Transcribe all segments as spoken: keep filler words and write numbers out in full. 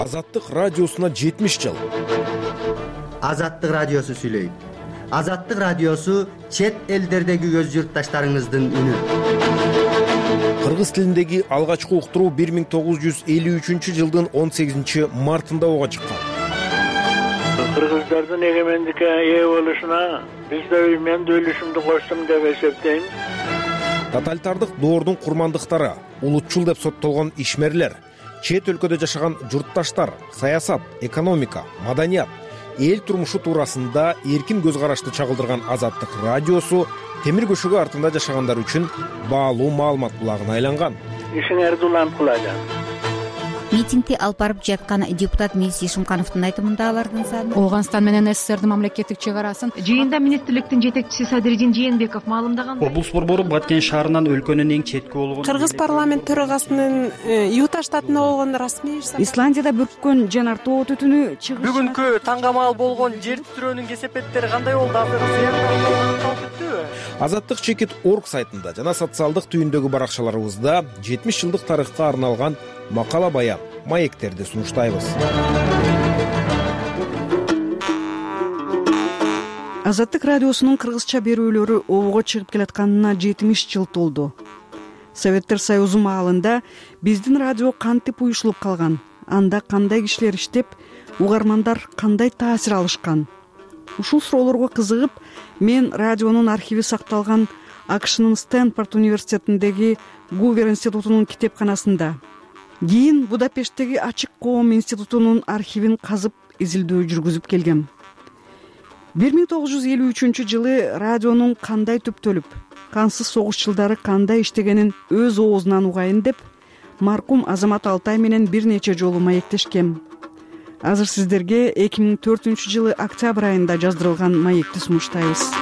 Азаттык радиосуна жетимиш жыл. Азаттык радиосу сүйлөйт. Азаттык радиосу чет элдердеги өз журтташтарыңыздын үнү. Кыргыз тилиндеги алгачкы уктуруу бир миң тогуз жүз элүү үчүнчү жылдын он сегизинчи мартында ого чыккан. Кыргыздардын эгемендикке ээ болушуна биз да мен да үлүшүмдү коштум деп эсептейм. Тоталитардык доордун курмандыктары, улутчул деп соттолгон ишмерлер, чет өлкөдө жашаган журтташтар, саясат, экономика, маданият, эл турмушу туурасында эркин көз карашты чагылдырган Азаттык радиосу темир көшөгө артында жашагандар үчүн баалуу маалымат булагына айланган. Ишиңерди уланып кылажам. Митингди алып барып жаткан депутат Мирис Ишимкановдун айтымында алардын саны Ооганстан менен СССРдин мамлекеттик чек арасын жыйында министрликтин жетекчиси Садыридин Жээнбеков маалымдаган. Облус борбору Баткен шаарынан өлкөнүн эң четки болгон Кыргыз парламент төрагасынын Юта штатында болгон расмий Исландияда бүрккөн жанар тоо түтүнү чыгыш. Бүгүнкү таңгамал болгон жер титирөөнүн кесепеттери кандай болду? Азыр Азаттык чекит орг сайтында жана социалдык түйүндөгү баракчаларыбызда жетимиш жылдык тарыхка арналган макала баян, маектерди сунуштайбыз. Азаттык радиосунун кыргызча берүүлөрү обого чыгып келатканына жетимиш жыл толду. Советтер Союзу маалында биздин радио кантип уюшулуп калган, анда кандай кишилер иштеп, угармандар кандай таасир алышкан? Ушул суроолорго кызыгып, мен радионун архиви сакталган АКШнын Стэнфорд университетиндеги Гувер институтунун китепканасында, кийин Будапешттеги Ачык коом институтунун архивин казып изилдөө жүргүзүп келгем. бир миң тогуз жүз элүү үчүнчү жылы радионун кандай түптөлүп, кансыз согуш жылдары кандай иштегенин өз оозунан угайын деп, маркум Азамат Алтай менен бир нече жолу маектешкем. Азыр сиздерге эки миң төртүнчү жылы октябрь айында жаздырылган маекти сунуштайбыз.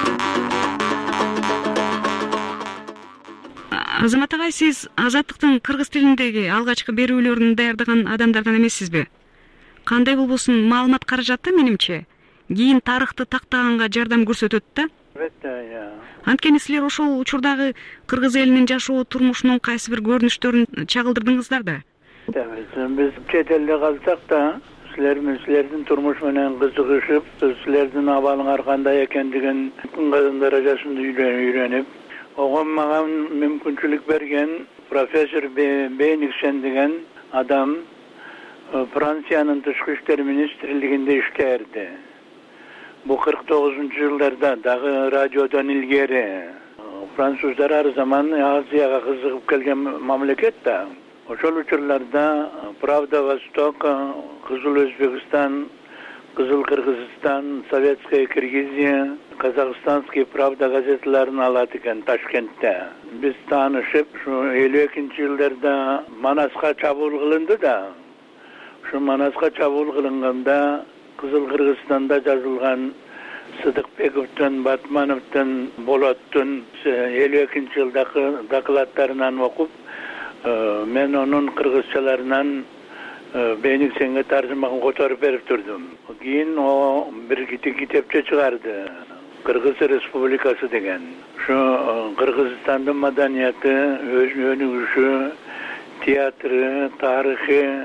Азамат агай, сиз Азаттыктын кыргыз тилиндеги алгачкы берүүлөрүн даярдаган адамдардан эмессизби? Кандай болбосун маалымат каражаты менимче кийин тарыхты тактаганга жардам көрсөтөт да. Албетте. Анткени силер ошол учурдагы кыргыз элинин жашоо турмушунун кайсы бир көрүнүштөрүн чагылдырдыңыздар да. Биз чет элде калсак да, силердин турмуш менен кызыгышып, силердин абалыңар кандай экендигин күн даражасында үйрөнүп, ого мага мүмкүнчүлүк берген профессор Бейниксен деген адам Франциянын тышкы иштер министрлигинде иштээрди. Бу кырк тогузунчу жылдарда дагы радиодон илгери. Француздар ар заман Азияга кызыгып келген мамлекет да. Ошол учурларда Правда Восток, Кызыл Өзбекстан, Кызыл Кыргызстан, Советская Киргизия, Казахстанский Правда газеталарын алат экен Ташкентте. Биз таанышып, ушу элүү экинчи жылдарда Манаска чабуул кылынды да. Ушу Манаска чабуул кылынганда Кызыл Кыргызстанда жазылган Сыдыкбековдун, Батмановдун, Болоттун элүү экинчи жылдагы докладтарынан окуп, мен онун кыргызчаларынан Бейниксенге таржымагын которуп берип турдум. Кийин о бир китепче чыгарды. Кыргыз Республикасы деген. Ушу Кыргызстандын маданияты, өнүгүшү, театры, тарыхы,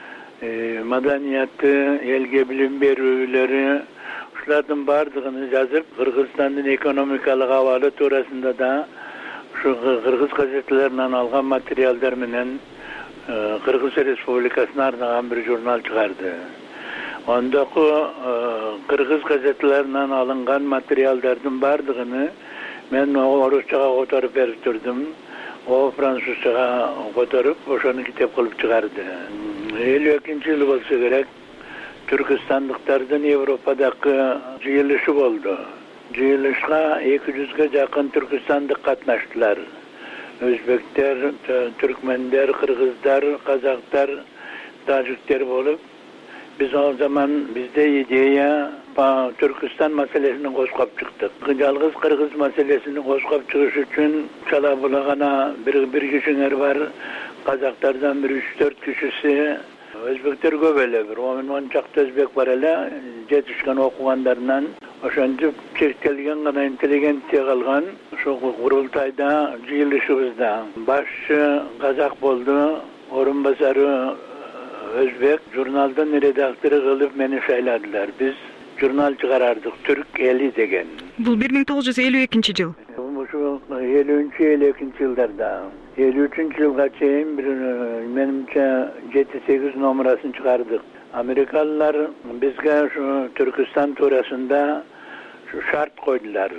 маданияты, элге билим берүүлөрү, ушулардын бардыгын жазып, Кыргызстандын экономикалык абалы туурасында да ушу кыргыз газеталарынан алган материалдар менен Кыргыз Республикасына арнаган бир журнал чыгарды. Ондоку кыргыз газеталарынан алынган материалдардын бардыгын мен орусчага которуп берип турдум. О французчага которуп, ошону китеп кылып чыгарды. элүү экинчи жыл болсо керек, түркистандыктардын Европадагы жыйылышы болду. Жыйылышка эки жүзгө жакын түркистандык катнаштылар. Өзбектер, түркмендер, кыргыздар, казактар, тажиктер болуп, биз ал заман бизде идея Түркистан маселесин козгоп чыктык. Жалгыз кыргыз маселесин козгоп чыгыш үчүн чала булагана бир бир кишиңер бар, казактардан бир үч төрт кишиси, өзбектер көп эле, бир он чакты өзбек бар эле, жетишкен окугандарынан ошентип чектелген гана интеллигенция калган. Ошол курултайда жыйылышыбызда башчы казак болду, орун басары Özbek jurnaldan redaktori kılıp meni şayladılar. Biz jurnal çıkarardık, Türk Eli degen. Бул бир миң тогуз жүз элүү экинчи жыл. Şu ellinci elli ikinci yıllarda, elli üçüncü yılga çeyin bir menimçe yedi sekiz numarasını çıkardık. Amerikalılar bizge şu Türkistan turasında şu şart koydular.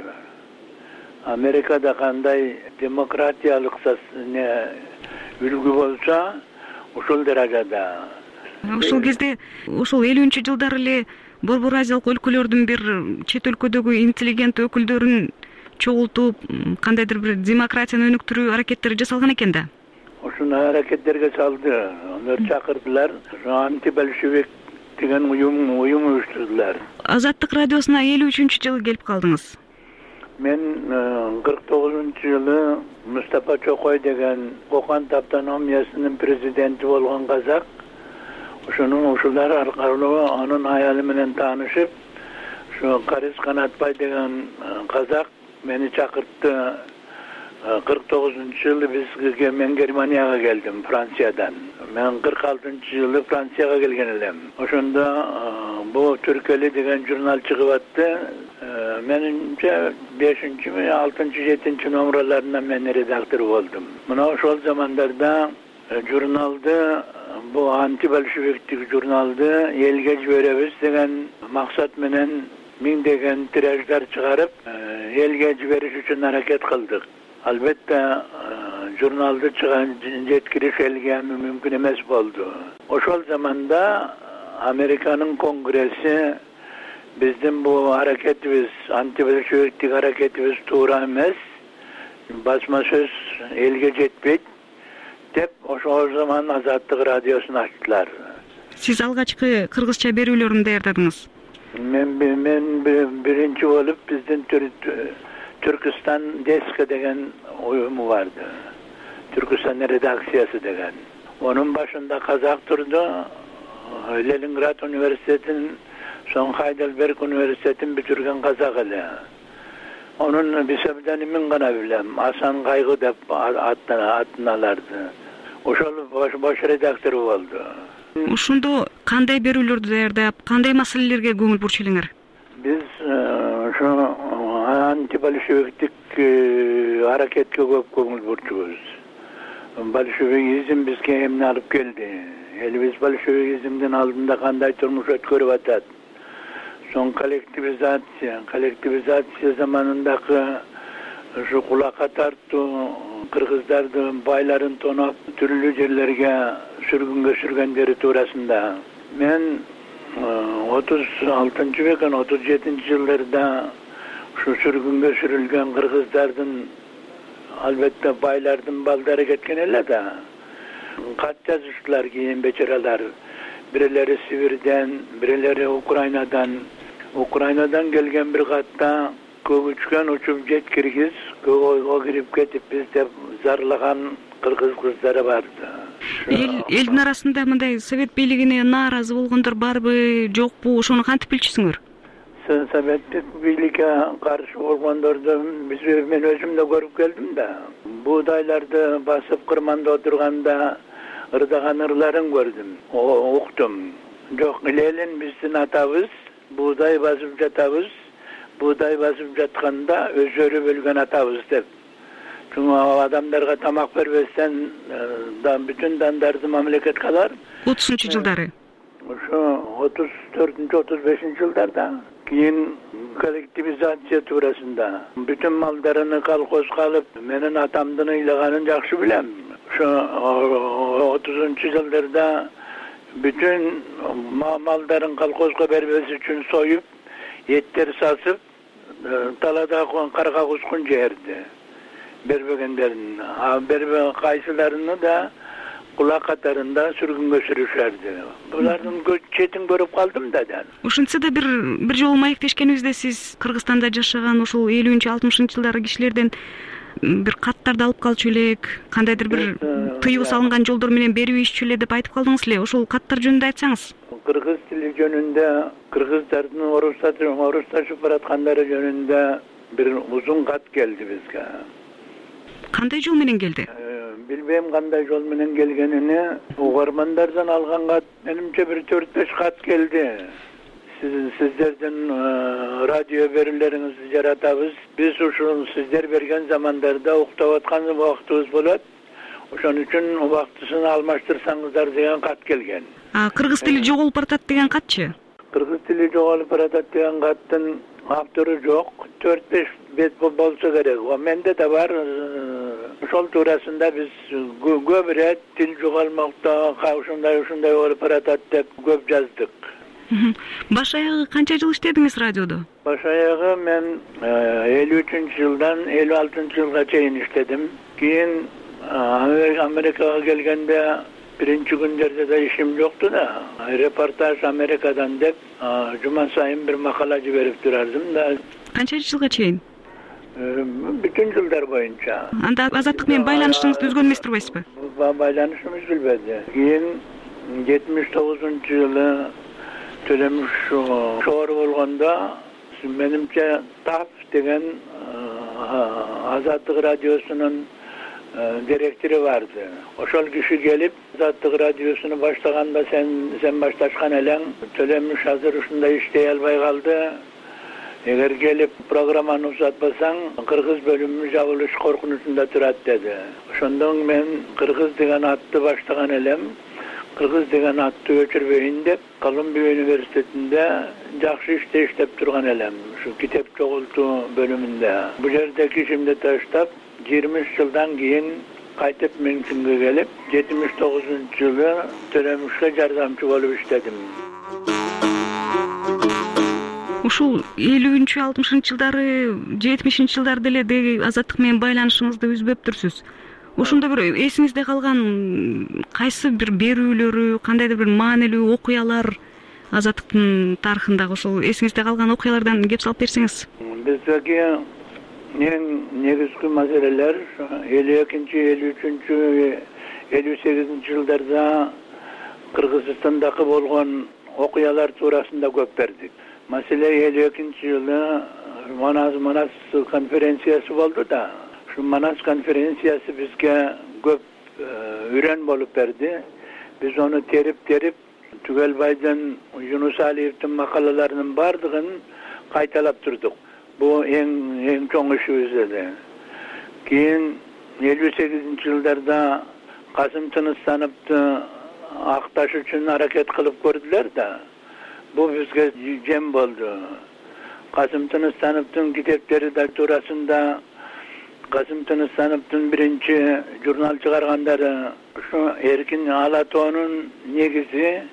Amerika'da kanday demokratiyalık ne ülgü bolsa uşul derecede. Ошол кезде ошол элүүнчү жылдары эле Борбор Азиялык өлкөлөрдүн бир чет өлкөдөгү интеллигент өкүлдөрүн чогултуп кандайдыр бир демократияны өнүктүрүү аракеттери жасалган экен да. Ошону аракеттерге салды. Onlar чакырдылар. Анти-большевик деген уюм уюм уюштурдулар. Азаттык радиосуна элүү үчүнчү жылы келип калдыңыз. Мен кырк тогузунчу жылы Мустапа Чокой деген Кокан автономиясынын президенти болгон казак. Ошонун ушулар аркылуу анын аялы менен таанышып, şu Karis Kanatbay деген казак meni çakırttı. kırk dokuzuncu yılı biz men Germaniyaga geldim Fransa'dan. Men kırk altıncı yılı Fransa'ga gelgen edim. Oşunda bu Türkeli degen jurnal çıkıp attı. Menimce beşinci mi altıncı yedinci numaralarından men redaktör oldum. Buna o zamanlarda jurnalda bu anti-bolşeviktik jurnalda elge jiberibiz degen maksat menen min degen tirajlar çıkarıp elge jiberiş üçün hareket kıldık. Albatta jurnalda çıkan yetkiliş elge mümkün emes boldu. Oşol zamanda Amerika'nın kongresi bizden bu hareketimiz, anti-bolşeviktik hareketimiz tuğra emes, basma söz elge jetpeyt dep o zaman Azatlık Radyosu'nu açtılar. Siz algaçkı Kırgızça berүүлөрүн даярдадыңыз. Men, men birinci olup bizden Türkistan Deska degen uyumu vardı. Türkistan redaksiyası degen. Onun başında Kazak durdu. Leningrad Üniversitesi'nin son Heidelberg Üniversitesi'nin bitirgen Kazak ile. Onun bir sebdenimin gana bilem. Hasan Kaygı dep atınalardı. Ошол boş, boş redaktörü oldu. Ошондо кандай берүүлөрдү даярдап, кандай маселелерге көңүл бурчу элеңер? Biz şu anti-bolşeviktik hareketke köp köngül burçubuz. Bolşevizm bizge emne alıp geldi. Elimiz bolşevizmden aldığında kanday turmuş ötkörüp atat. Son kolektivizasyon, kolektivizasyon zamanındaki şu kulaka tarttı, Kırgızlardı bayların tonap türlü yerlerge sürgünge sürgenleri turasında. Men otuz altıncı vekan otuz yedinci yıllarda şu sürgünge sürülgen Kırgızlardan albatta baylardan baldarı ketken elle de kat yazıştılar giyin beçeralar. Birileri Sibir'den, birileri Ukrayna'dan. Ukrayna'dan gelgen bir katta Kögüçken uçup jet Kirgiz, o girip ketip bizde zarlagan Kırgız kızları vardı. El, elin arasında mınday Sovet beylигине naarazı болгондор barбы, жокпу, ошону кантип билчүсүңөр? Sovet beylигине karşı болгондорду biz men özüm de görüp geldim de. Buğdaylarda basıp kırmanda oturganda ırdagan ırların gördüm, o, oktum. Jok ilelin bizden atabız, buğday basıp jatabız. Buğday basıp jatkanda özörü bölgen atabız dep. Çünkü adamlarga tamak vermezsen da bütün dandardı memleket kalar. otuzuncu жылдары. Şu otuz dördüncü otuz beşinci yıllarda keyin kolektivizasiya turasında bütün mallarını kalkoz kalıp menin atamdını ilganın jakşı bilem. Şu otuzuncu yıllarda bütün malların kalkozga vermesi için soyup yetler sasıp talada karga kuskun yerdi. Berbegenlerin, berbe kayısılarını da kulak katarında sürgünge sürüşerdi. Bulardan çetin görüp kaldım da. Ошентсе да бир бир жолу маектешкенибизде сиз Кыргызстанда жашаган ушул элүүнчү алтымышынчы жылдары кишилерден бир каттарды алып калчу элек, кандайдыр бир тыюу салынган жолдор менен берүү иччү эле деп айтып калдыңыз эле. Ошол каттар жөнүндө айтсаңыз. Kırgız dili yönünde, Kırgızların oruçlaşıp baratkandары yönünde bir uzun kat geldi bizge. Кандай жол менен келди? Билбейм кандай жол менен келгенини. Угармандардан алган кат менимче бир төрт беш кат келди. Siz, sizlerden e, radyo verillerinizi yaratабыз. Biz uşun sizler bergen zamanlarda uktawatkan vaktımız bolat. Ошон үчүн убактысын алмаштырсаңыздар деген кат келген. А кыргыз тили жоголуп баратат деген катчы? Кыргыз тили жоголуп баратат деген каттын автору жок. төрт беш бет болсо керек. О менде да бар. Ошол туурасында биз көп ирет тил жоголмокто, ушундай ушундай болуп баратат деп көп жаздык. Баш аягы канча жыл иштедиңиз радиодо? Баш аягы мен элүү үчүнчү жылдан элүү алтынчы жылга чейин иштедим. Кийин Америкага келгенде биринчи күндөрдө да ишим жокту да. Репортаж Америкадан деп жума сайын бир макала жиберип турардым да. Канча жылга чейин? Бүтүн жылдар боюнча. Анда Азаттык менен байланышыңызды үзгөн эмес турбайсызбы? Байланышыбыз үзүлбөдү. Кийин жетимиш тогузунчу жылы Төлөмүш шоор болгондо менимче ТАП деген Азаттык радиосунун директору барды. Ошол киши келип Азаттык радиосуну баштаганда сен сен башташкан элең, Төлөмүш азыр ушундай иштей албай калды. Эгер келип программаны узатпасаң, кыргыз бөлүмү жабылыш коркунучунда турат деди. Ошондон мен кыргыз деген атты баштаган элем. Кыргыз деген атты өчүрбөйүн деп, Колумбия университетинде жакшы иште иштеп турган элем. Ушу китеп чогултуу бөлүмүндө. Бул жерде кишимди таштап, жыйырма үч жылдан кийин кайтып Мюнхенге келип, жетимиш тогузунчу жылы Төлөмүшкө жардамчы болуп иштедим. Ушул элүүнчү алтымышынчы жылдары, жетимишинчи жылдарда эле Азаттык менен байланышыңызды үзбөптүрсүз. Ошондо бир эсиңизде калган кайсы бир берүүлөрү, кандайдыр бир маанилүү окуялар Азаттыктын тарыхындагы ошол эсиңизде калган окуялардан кеп салып берсеңиз. Биздеги эң негизги маселелер элүү экинчи, элүү үчүнчү, элүү сегизинчи жылдарда Кыргызстандагы болгон окуялар туурасында көп бердик. Маселе элүү экинчи жылы Манас Манас конференциясы болду да. Şu Manas konferensiyası bizge köp e, üren bolup berdi. Biz onu terip terip Tügelbay'dan Yunus Aliyev'tin makalalarının bardığın kaytalap durduk. Bu en en çoğu işimiz dedi. Keyin elүү sekizinci yıllarda Kasım Tınıstanıp'tı Aktaş üçün hareket kılıp gördüler da. Bu bizge cem oldu. Kasım Tınıstanıp'tın kitapları da turasında Kasım Tınıstanıp'tın birinci jurnal çıkarganları şu Erkin Alatoğ'un negizi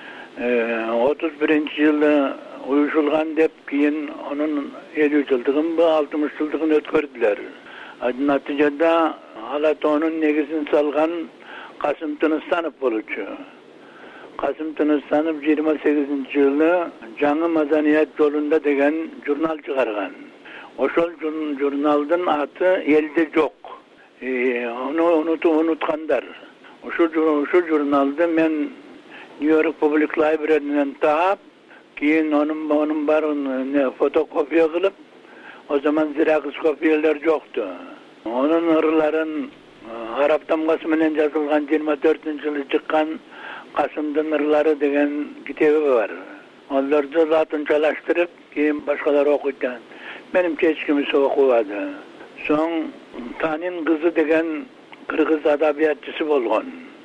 otuz birinci yılı uyuşulgan dep keyin onun elүү yıldığın bu altmış yıldığını ötkürdüler. Neticede Alatoğ'un negizini salgan Kasım Tınıstanıp bolucu. Kasım Tınıstanıp yirmi sekizinci yılı Canı Madaniyet Yolunda degen jurnal çıkargan. Oşol jurnaldın atı elde yok. Ee, onu unutu unutkanlar. Şu şu jurnalda men New York Public Library'den taap, keyin onun onun barın ne fotokopiya kılıp, o zaman zirax kopyalar yoktu. Onun ırların Arap damgası menen yazılgan yirmi dördüncü yılı çıkan Kasım'dın ırları degen kitabı var. Onları latınçalaştırıp keyin başkaları okuydan. Benim hiç kimse okumadı. Son Tanin Kızı degen Kırgız adabiyatçısı bolgon.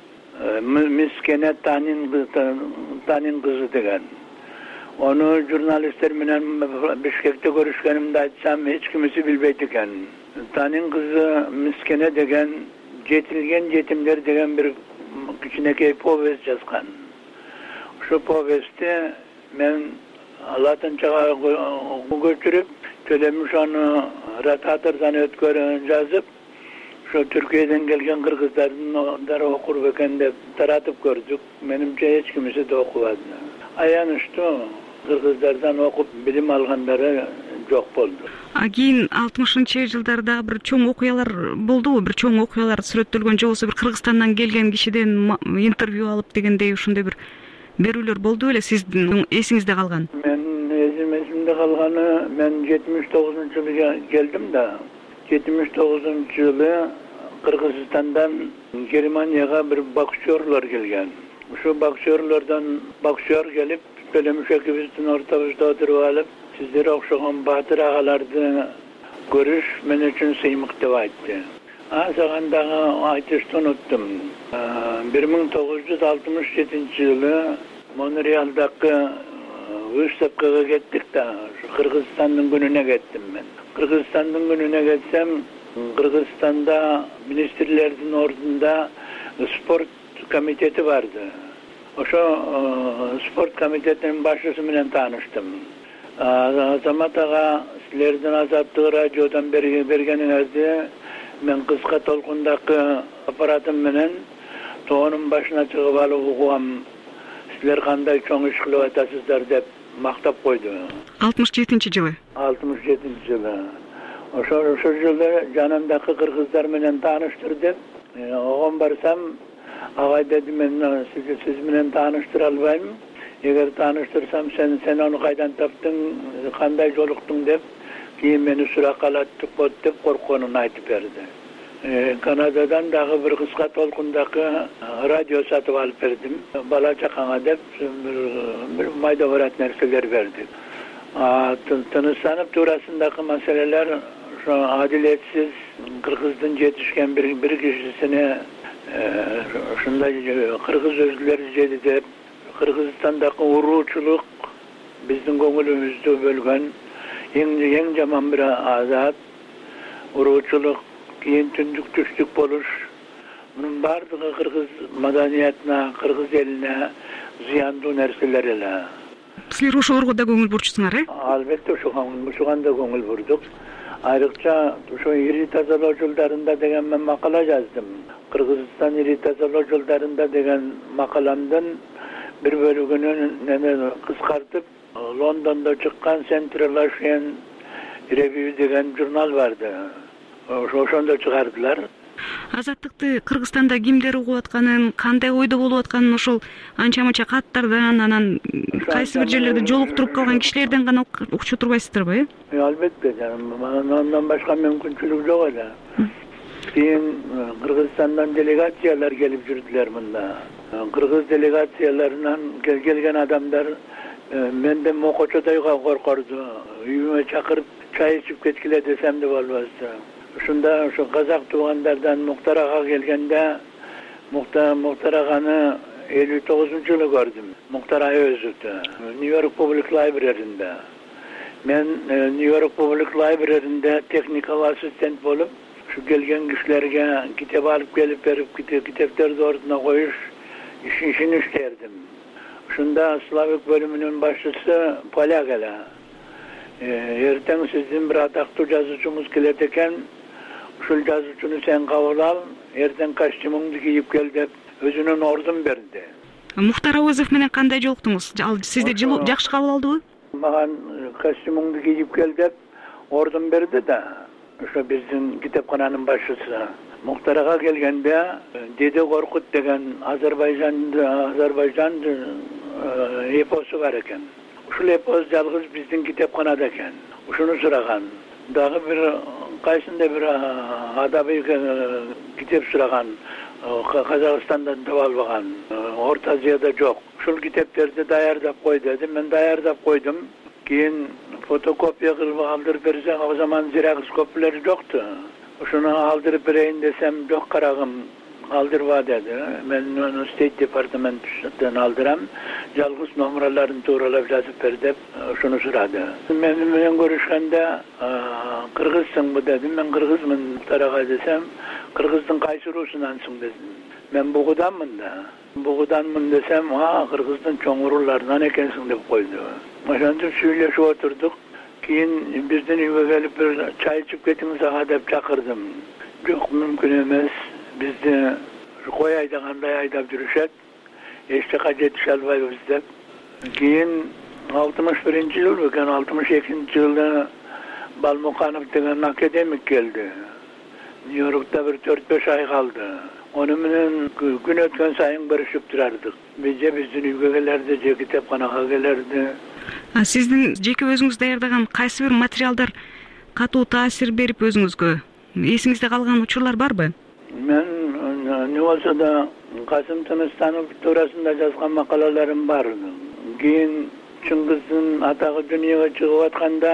Miskene Tanin Tanin Kızı degen. Onu jurnalistler menen Bişkek'te görüşkenimde açsam hiç kimse bilbeydiken. Tanin Kızı Miskene degen Jetilgen Jetimler degen bir küçüneki povest yazgan. Şu povesti men Latınçağa götürüp Төлөмүш аны ротатордан өткөрүн жазып, şu Türkiye'den gelgen Kırgızların dara okur beken de taratып gördük. Menimce hiç kimse de okumadı. Ayanıştı. Kırgızlardan okup bilim alganları çok boldu. Keyin altымышынчы жылдарда bir чоң окуялар болду, bir чоң окуялар сүрөттөлгөн же болсо bir Кыргызстандан келген кишиден интервью алып дегендей ушундай bir берүүлөр болду беле сиздин эсиңизде калган? Men esimde kalganı ben yetmiş dokuzuncu yılı geldim de yetmiş dokuzuncu yılı Kırgızistan'dan Germanya'ya bir boksörler gelgen. Şu boksörlerden boksör gelip söylemiş ekibimizin ortamızda oturup alıp sizlere okşayan batır ağalardı görüş men için sıymık dep aytdı. Azağandağı aytıştı unuttum. bir ming to'qqiz yuz altmış yedinchi yılı Montreal'daki Выставkaga gittik de Kırgızistan'ın gününe gittim ben. Kırgızistan'ın gününe gitsem Kırgızistan'da ministerlerin ordunda spor komiteti vardı. O şu spor komitetinin başçısı bilen tanıştım. Azamat ağa sizlerden Azatlık radyodan bergeninizde men kıska tolkundaki aparatım bilen toğunun başına çıkıp alıp okuam. Sizler kanday çoğun iş kılıp atasızlar dep maktap koydu. altmış yedinchi yılı. altmış yedinchi yılı. Oşo şu yılda janımdaki kırgızlar bilen tanıştır dep oğun barsam ağay dedim men sizi siz bilen tanıştıra albayım. Eğer tanıştırsam sen sen onu kaydan taptın, kanday joluktun dep keyin meni surakalattı pot dep korkuğunu aytıp berdi. Ee, Kanada'dan dağı bir kıska tolkundaki radyo satıp alıp verdim. Bala çakana dep bir, bir mayda varat nerseler verdik. Tanışsanıp turasındaki meseleler şu adiletsiz Kırgız'dan yetişken bir, bir kişisine e, şunda Kırgız özgürleri jedi dep Kırgızistan'daki uruçuluk bizden gönlümüzde bölgen en, en jaman bir azat uruçuluk keyin tündük tüştük boluş. Bunun bardığı Kırgız madaniyatına, Kırgız eline ziyanlı nerseler ele. Sizler ошо орго көңүл бурчусуңар, э? Albatta şu anda көңүл бурдuk. Ayrıca şu iri tazaloo yollarında degen ben makala yazdım. Kırgızistan iri tazaloo yollarında degen makalamdan bir bölümünü kıskartıp London'da çıkan Central Asian Review degen jurnal vardı. Ошондо чыгардылар. Азаттыкты Кыргызстанда кимдер угуп атканын, кандай ойдо болуп атканын ошол анча-мынча каттардан, анан кайсы бир жерлерде жолуктуруп калган кишилерден гана укчу турбайсыздарбы, э? Албетте, андан башка мүмкүнчүлүк жок эле. Кийин Кыргызстандан делегациялар келип жүрдүлөр мында. Кыргыз делегацияларынан келген адамдар менден мокочодойго коркорду. Үйүмө чакырып чай ичип кеткиле десем де болбосду. Şunda şu Kazak tuğanlardan Muhtar Ağa gelgende Muhtar, Muhtar Ağa'nı elli dokuzuncu yılı gördüm. Muhtar Ağa özüydü. New York Public Library'inde. Ben New York Public Library'inde technical assistant bolup şu gelgen kişilerge kitap alıp gelip verip kitapları ortuna koyuş işin işini işlerdim. Şunda Slavik bölümünün başçısı Polak ele. Erten sizin bir ataklı жазуучумуз kelet eken uşul жазуучуну sen kabul al, erten kostyumungdu kiyip gel dep özünün ordun berdi. Muhtar Awazov менен кандай жолуктуңуз? Ал сизди жакшы кабыл алдыбы? Magan kostyumungdu kiyip gel dep ordun berdi da. Şu bizdin kitapxananın başçısı. Muhtar Ağa gelgende Dede Korkut degen Azerbaycan'da Azerbaycan'da eposu var eken. Uşul epos jalgız bizdin kitapxanada eken. Uşunu suragan. Dağı bir kaysında bir adabi kitap suragan. Kazakistan'dan tavalbagan. Orta Asya'da yok. Uşul kitapları dayardap koy dedim. Ben dayardap koydum. Keyin fotokopiya kılıp aldırıp verirsen o zaman Xerox kopyaları yoktu. Uşunu aldırıp vereyim desem yok karagım. Aldırva dedi. Ben onu State Department'ten aldıram. Jalgız numaralarını to'g'rilab yazıp verdi. Şunu so'radi. Men bilan görüşgende Kırgızsın bu dedim. Ben Kırgızmın taraga desem, Kırgızdın qaysı rusundansın dedim. Men Buğudanmın da. Buğudanmın desem, ha Kırgızdın çoğun urullarından ekensin dep koydu. Oşonda söyleship oturduk. Keyin bizden uyga gelip bir çay içip ketiniz ağa dep çakırdım. Yok mümkün emas. Bizde koy aydaganday aydap жүрүшөт. Eşte yetişe albayız dep. Keyin altmış birinci yıl eken altmış ikinci yılda Balmukanov degen akademik geldi. New York'ta bir dört beş ay kaldı. Onun bilen gün ötken sayın barışıp durardık. Bizce bizdin uygagelerde, je kitapxanaga gelerdi. Sizdin жеке өзүңүз даярдаган кайсы бир материалдар катуу таасир берип өзүңүзгө эсиңизде калган учурлар барбы? Men ne bolsa da Kasım Tınıstanov tuurasında жазган макалаларым бар. Кийин Чыңгыздын атагы дүйнөгө чыгып атканда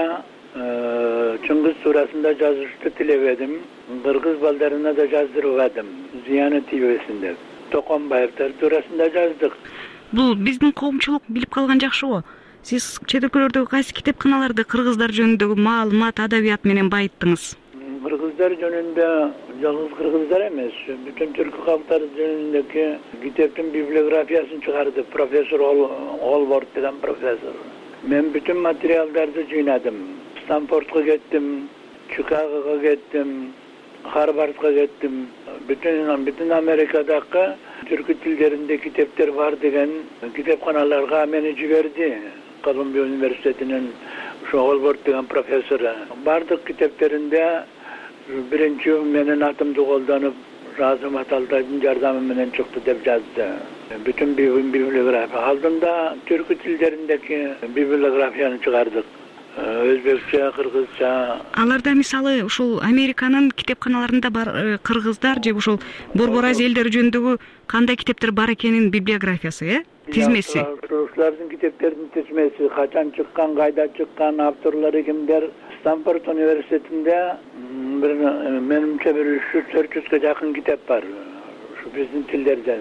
Чыңгыз туурасында жазышты тилебедим. Кыргыз балдарына да жаздырбадым. Зыяны тийбесин деп. Токонбаевдер туурасында жаздык. Бул биздин коомчулук билип калган жакшыбы? Сиз чет өлкөлөрдөгү кайсы китепканаларды кыргыздар жөнүндөгү маалымат, адабият менен байыттыңыз? Кыргыздар жөнүндө жалгыз кыргыздар эмес, бүтүн түркү калктары жөнүндөгү китептин библиографиясын чыгарды профессор Олворд деген профессор. Мен бүтүн материалдарды жыйнадым. Стамфордко кеттим, Чикагого кеттим, Харвардга кеттим. Бүтүн бүтүн Америкадагы түркү тилдеринде китептер бар деген китепканаларга мени жиберди. Колумбия университетинин Олворд деген профессору. Бардык китептеринде биринчи менин атымды колдонуп, Разым Аталтайдын жардамы менен чыкты деп жазды. Бүтүн библиография. Алдында түркү тилдериндеги библиографияны чыгардык. Өзбекче, кыргызча. Аларда мисалы ушул Американын китепканаларында бар кыргыздар же ушул Борбор Азия элдери жөнүндөгү кандай китептер бар экенин библиографиясы, э? Тизмеси. Ушулардын китептеринин тизмеси, качан чыккан, кайда чыккан, авторлору кимдер. Стамфорд университетинде бир менимче бир үч жүз төрт жүзгө жакын китеп бар. Ушу биздин тилдерден.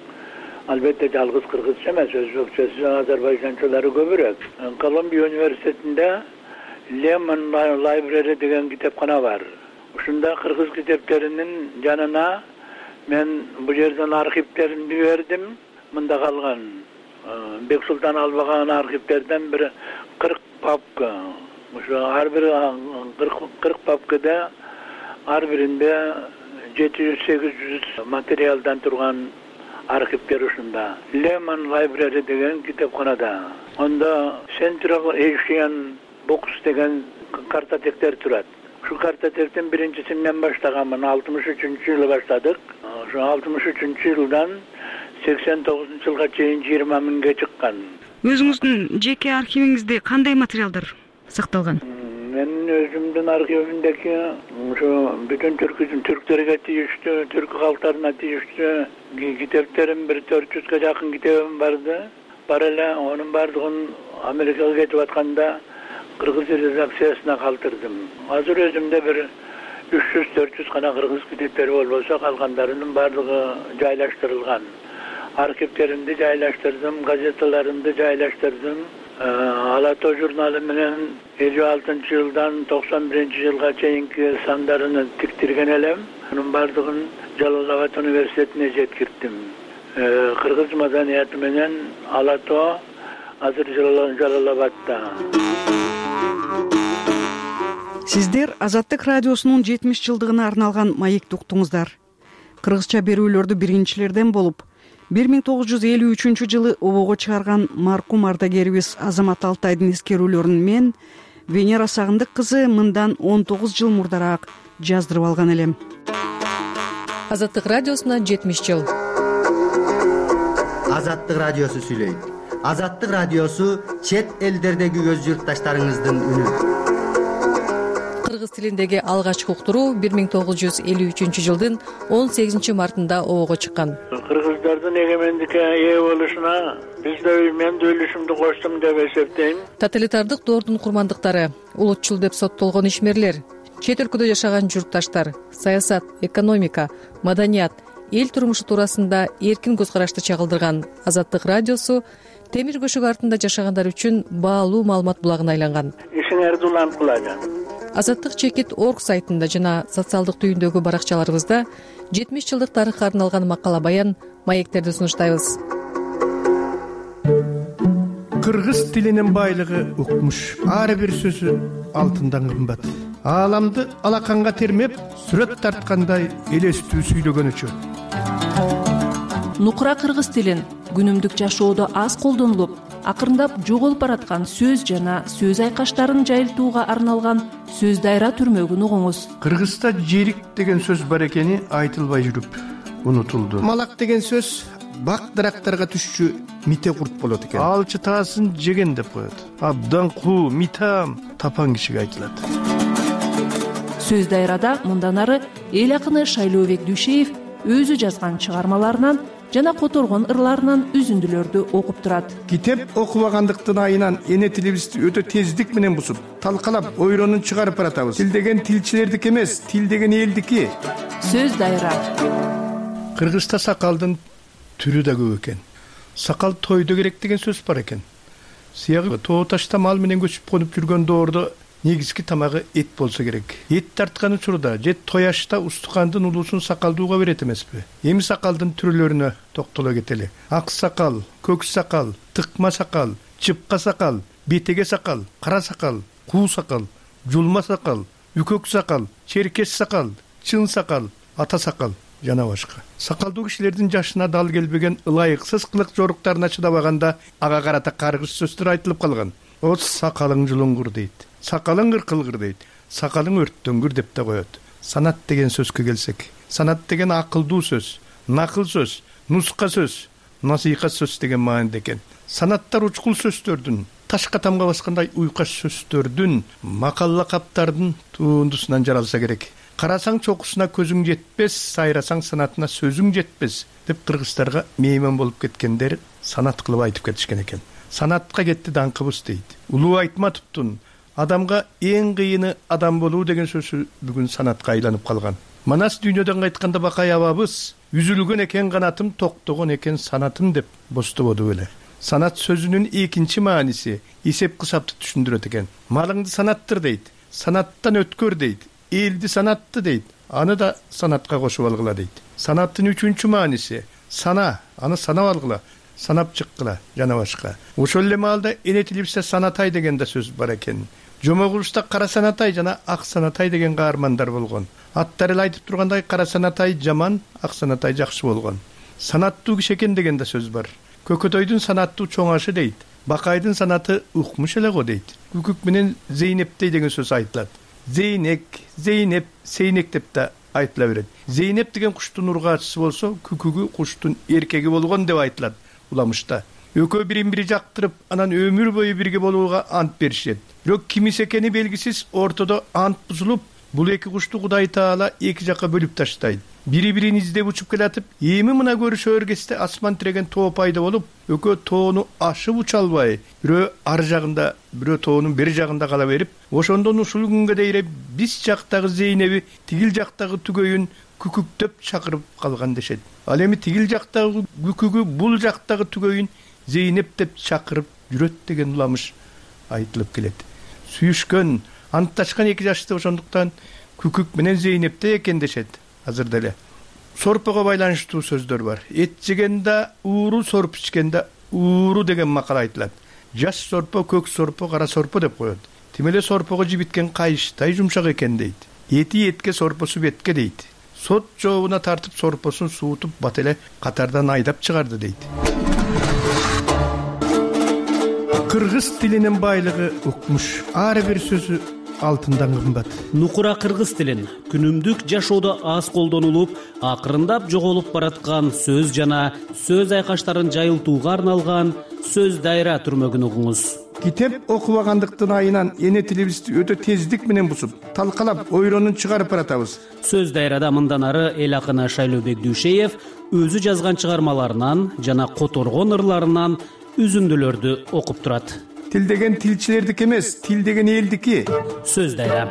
Албетте жалгыз кыргызча эмес, өзбекчеси, азербайжанчалары көбүрөөк. Колумбия университетинде Лемон Library деген китепкана бар. Ушунда кыргыз китептеринин жанына мен бул жерден архивтеримди бердим. Мында калган Бексултан албаган архивтерден бир кырк папка. Ушу ар бир кырк папкада ар биринде жети жүз сегиз жүз материалдан турган архивтер ушунда. Lemon Library деген китепканада. Онда Central Asian Books деген картотектер турат. Ушу картотектин биринчисин мен баштаганмын. алтымыш үчүнчү жылы баштадык. Ушу алтымыш үчүнчү жылдан сексен тогузунчу жылга чейин жыйырма миңге чыккан. Өзүңүздүн жеке архивиңизде кандай материалдар сакталган? Менин өзүмдүн архивимдеги ушу бүтүн түркү түрктерге тийиштүү, түркү калктарына тийиштүү китептерим бир төрт жүзгө жакын китебим барды. Бар эле анын бардыгын Америкага кетип атканда кыргыз редакциясына калтырдым. Азыр өзүмдө бир үч жүз төрт жүз гана кыргыз китептери болбосо, калгандарынын бардыгы жайлаштырылган. Архивтеримди жайлаштырдым, газеталарымды жайлаштырдым. Ала Тоо журналы менен элүү алтынчы жылдан токсон биринчи жылга чейинки сандарын тиктирген элем. Анын бардыгын Жалал-Абад университетине жеткирдим. Кыргыз маданияты менен Ала Тоо азыр Жалал-Абадта. Сиздер Азаттык радиосунун жетимиш жылдыгына арналган маекти уктуңуздар. Кыргызча берүүлөрдү биринчилерден болуп, бир миң тогуз жүз элүү үчүнчү жылы обого чыгарган маркум ардагерибиз Азамат Алтайдын эскерүүлөрүн мен, Венера Сагындык кызы, мындан он тогуз жыл мурдараак жаздырып алган элем. Азаттык радиосуна жетимиш жыл. Азаттык радиосу сүйлөйт. Азаттык радиосу чет элдердеги өз журтташтарыңыздын үнү. Кыргыз тилиндеги алгачкы уктуруу бир миң тогуз жүз элүү үчүнчү жылдын он сегизинчи мартында обого чыккан. Кыргыздардын эгемендикке ээ болушуна биз да мен да үлүшүмдү коштум деп эсептейм. Тоталитардык доордун курмандыктары, улутчул деп соттолгон ишмерлер, чет өлкөдө жашаган журтташтар, саясат, экономика, маданият, эл турмушу туурасында эркин көз карашты чагылдырган Азаттык радиосу темир көшөк артында жашагандар үчүн баалуу маалымат булагына айланган. Ишиңерди уланткыла. Азаттык чекит орг сайтында жана социалдык түйүндөгү баракчаларыбызда жетимиш жылдык тарыхка арналган макала баян, маектерди сунуштайбыз. Кыргыз тилинин байлыгы укмуш. Ар бир сөзү алтындан кымбат. Ааламды алаканга термеп, сүрөт тарткандай элестүү сүйлөгөнүчө. Нукура кыргыз тилин күнүмдүк жашоодо аз колдонулуп, акырындап жоголуп бараткан сөз жана сөз айкаштарын жайылтууга арналган сөз дайра түрмөгүн угуңуз. Кыргызда жерик деген сөз бар экени айтылбай жүрүп унутулду. Малак деген сөз бак дарактарга түшчү мите курт болот экен. Алчы таасын жеген деп коет. Абдан куу, митам тапан кишиге айтылат. сөз дайрада мындан ары эл акыны Шайлообек Дүйшеев өзү жазган чыгармаларынан жана которгон ырларынан үзүндүлөрдү окуп турат. Китеп окубагандыктын айынан эне тилибизди өтө тездик менен бузуп, талкалап, ойронун чыгарып баратабыз. Тил деген тилчилердики эмес, тил деген элдики. Сөз дайра. Кыргызда сакалдын түрү да көп экен. Сакал тойдо керек деген сөз бар экен. Сыягы тоо ташта мал менен көчүп конуп жүргөн доордо негизги тамагы эт болсо керек. Эт тарткан учурда же тояшта устукандын улуусун сакалдууга берет эмеспи? Эми сакалдын түрлөрүнө токтоло кетели. Ак сакал, көк сакал, тыкма сакал, чыпка сакал, бетеге сакал, кара сакал, куу сакал, жулма сакал, үкөк сакал, черкес сакал, чын сакал, ата сакал жана башка. Сакалдуу кишилердин жашына дал келбеген ылайыксыз кылык жоруктарына чыдабаганда ага карата каргыш сөздөр айтылып калган. О сакалың жулуңгур дейт. Сакалың ыркылгыр дейт. Сакалың өрттөнгүр деп да коет. Санат деген сөзгө келсек, санат деген акылдуу сөз, накыл сөз, нуска сөз, насыйкат сөз деген мааниде экен. Санаттар учкул сөздөрдүн, ташка тамга баскандай уйкаш сөздөрдүн, макал лакаптардын туындусунан жаралса керек. Карасаң чокусуна көзүң жетпес, сайрасаң санатына сөзүң жетпес деп кыргыздарга мейман болуп кеткендер санат кылып айтып кетишкен экен. Санатка кетти даңкыбыз дейт. Улуу Айтматовдун адамга эң кыйыны адам болуу деген сөзү бүгүн санатка айланып калган. Манас дүйнөдөн кайтканда Бакай абабыз үзүлгөн экен канатым, токтогон экен санатым деп бостободу эле. Санат сөзүнүн экинчи мааниси эсеп кысапты түшүндүрөт экен. Малыңды санаттыр дейт, санаттан өткөр дейт, элди санатты дейт, аны да санатка кошуп алгыла дейт. Санаттын үчүнчү мааниси сана, аны санап алгыла, санап чыккыла жана башка. Ошол эле маалда эне тилибизде санатай деген да сөз бар экен. Жомогулуста кара санатай жана ак санатай деген каармандар болгон. Аттар эле айтып тургандай кара санатай жаман, ак санатай жакшы болгон. Санаттуу киши экен деген да сөз бар. Көкөтөйдүн санаттуу чоң ашы дейт. Бакайдын санаты укмуш эле го дейт. Күкүк менен Зейнептей деген сөз айтылат. Зейнек, Зейнеп, Сейнек деп да айтыла берет. Зейнеп деген куштун ургаачысы болсо, күкүгү куштун эркеги болгон деп айтылат уламышта. Экөө бирин бири жактырып, анан өмүр бою бирге болууга ант беришет. Бирок кимис экени белгисиз ортодо ант бузулуп, бул эки кушту Кудай Таала эки жакка бөлүп таштайт. Бири-бирин издеп учуп келатып, эми мына көрүшөр кезде асман тиреген тоо пайда болуп, экөө тоону ашып уча албай, бирөө ар жагында, бирөө тоонун бери жагында кала берип, ошондон ушул күнгө дейре биз жактагы Зейнеби, тигил жактагы Түгөйүн күкүктөп чакырып калган дешет. Ал эми тигил жактагы күкүгү бул жактагы Түгөйүн Зейнеп деп чакырып жүрөт деген уламыш айтылып келет. Сүйүшкөн, антташкан эки жашты ошондуктан күкүк менен Зейнепте экен дешет. Азыр деле сорпого байланыштуу сөздөр бар. Эт жегенде ууру, сорп ичкенде ууру деген макал айтылат. Жаш сорпо, көк сорпо, кара сорпо деп коет. Тим эле сорпого жибиткен кайыштай жумшак экен дейт. Эти этке, сорпосу бетке дейт. Сот жообуна тартып сорпосун суутуп бат эле катардан айдап чыгарды дейт. Кыргыз тилинин байлыгы укмуш. Ар бир сөзү алтындан кымбат. Нукура кыргыз тилин күнүмдүк жашоодо аз колдонулуп, акырындап жоголуп бараткан сөз жана сөз айкаштарын жайылтууга арналган сөз дайра түрмөгүн угуңуз. Китеп окубагандыктын айынан эне тилибизди өтө тездик менен бузуп, талкалап, ойронун чыгарып баратабыз. Сөз дайрада мындан ары эл акыны Шайлообек Дүйшеев өзү жазган чыгармаларынан жана которгон ырларынан үзүндүлөрдү окуп турат. Тил деген тилчилердики эмес, тил деген элдики. Сөз дайра.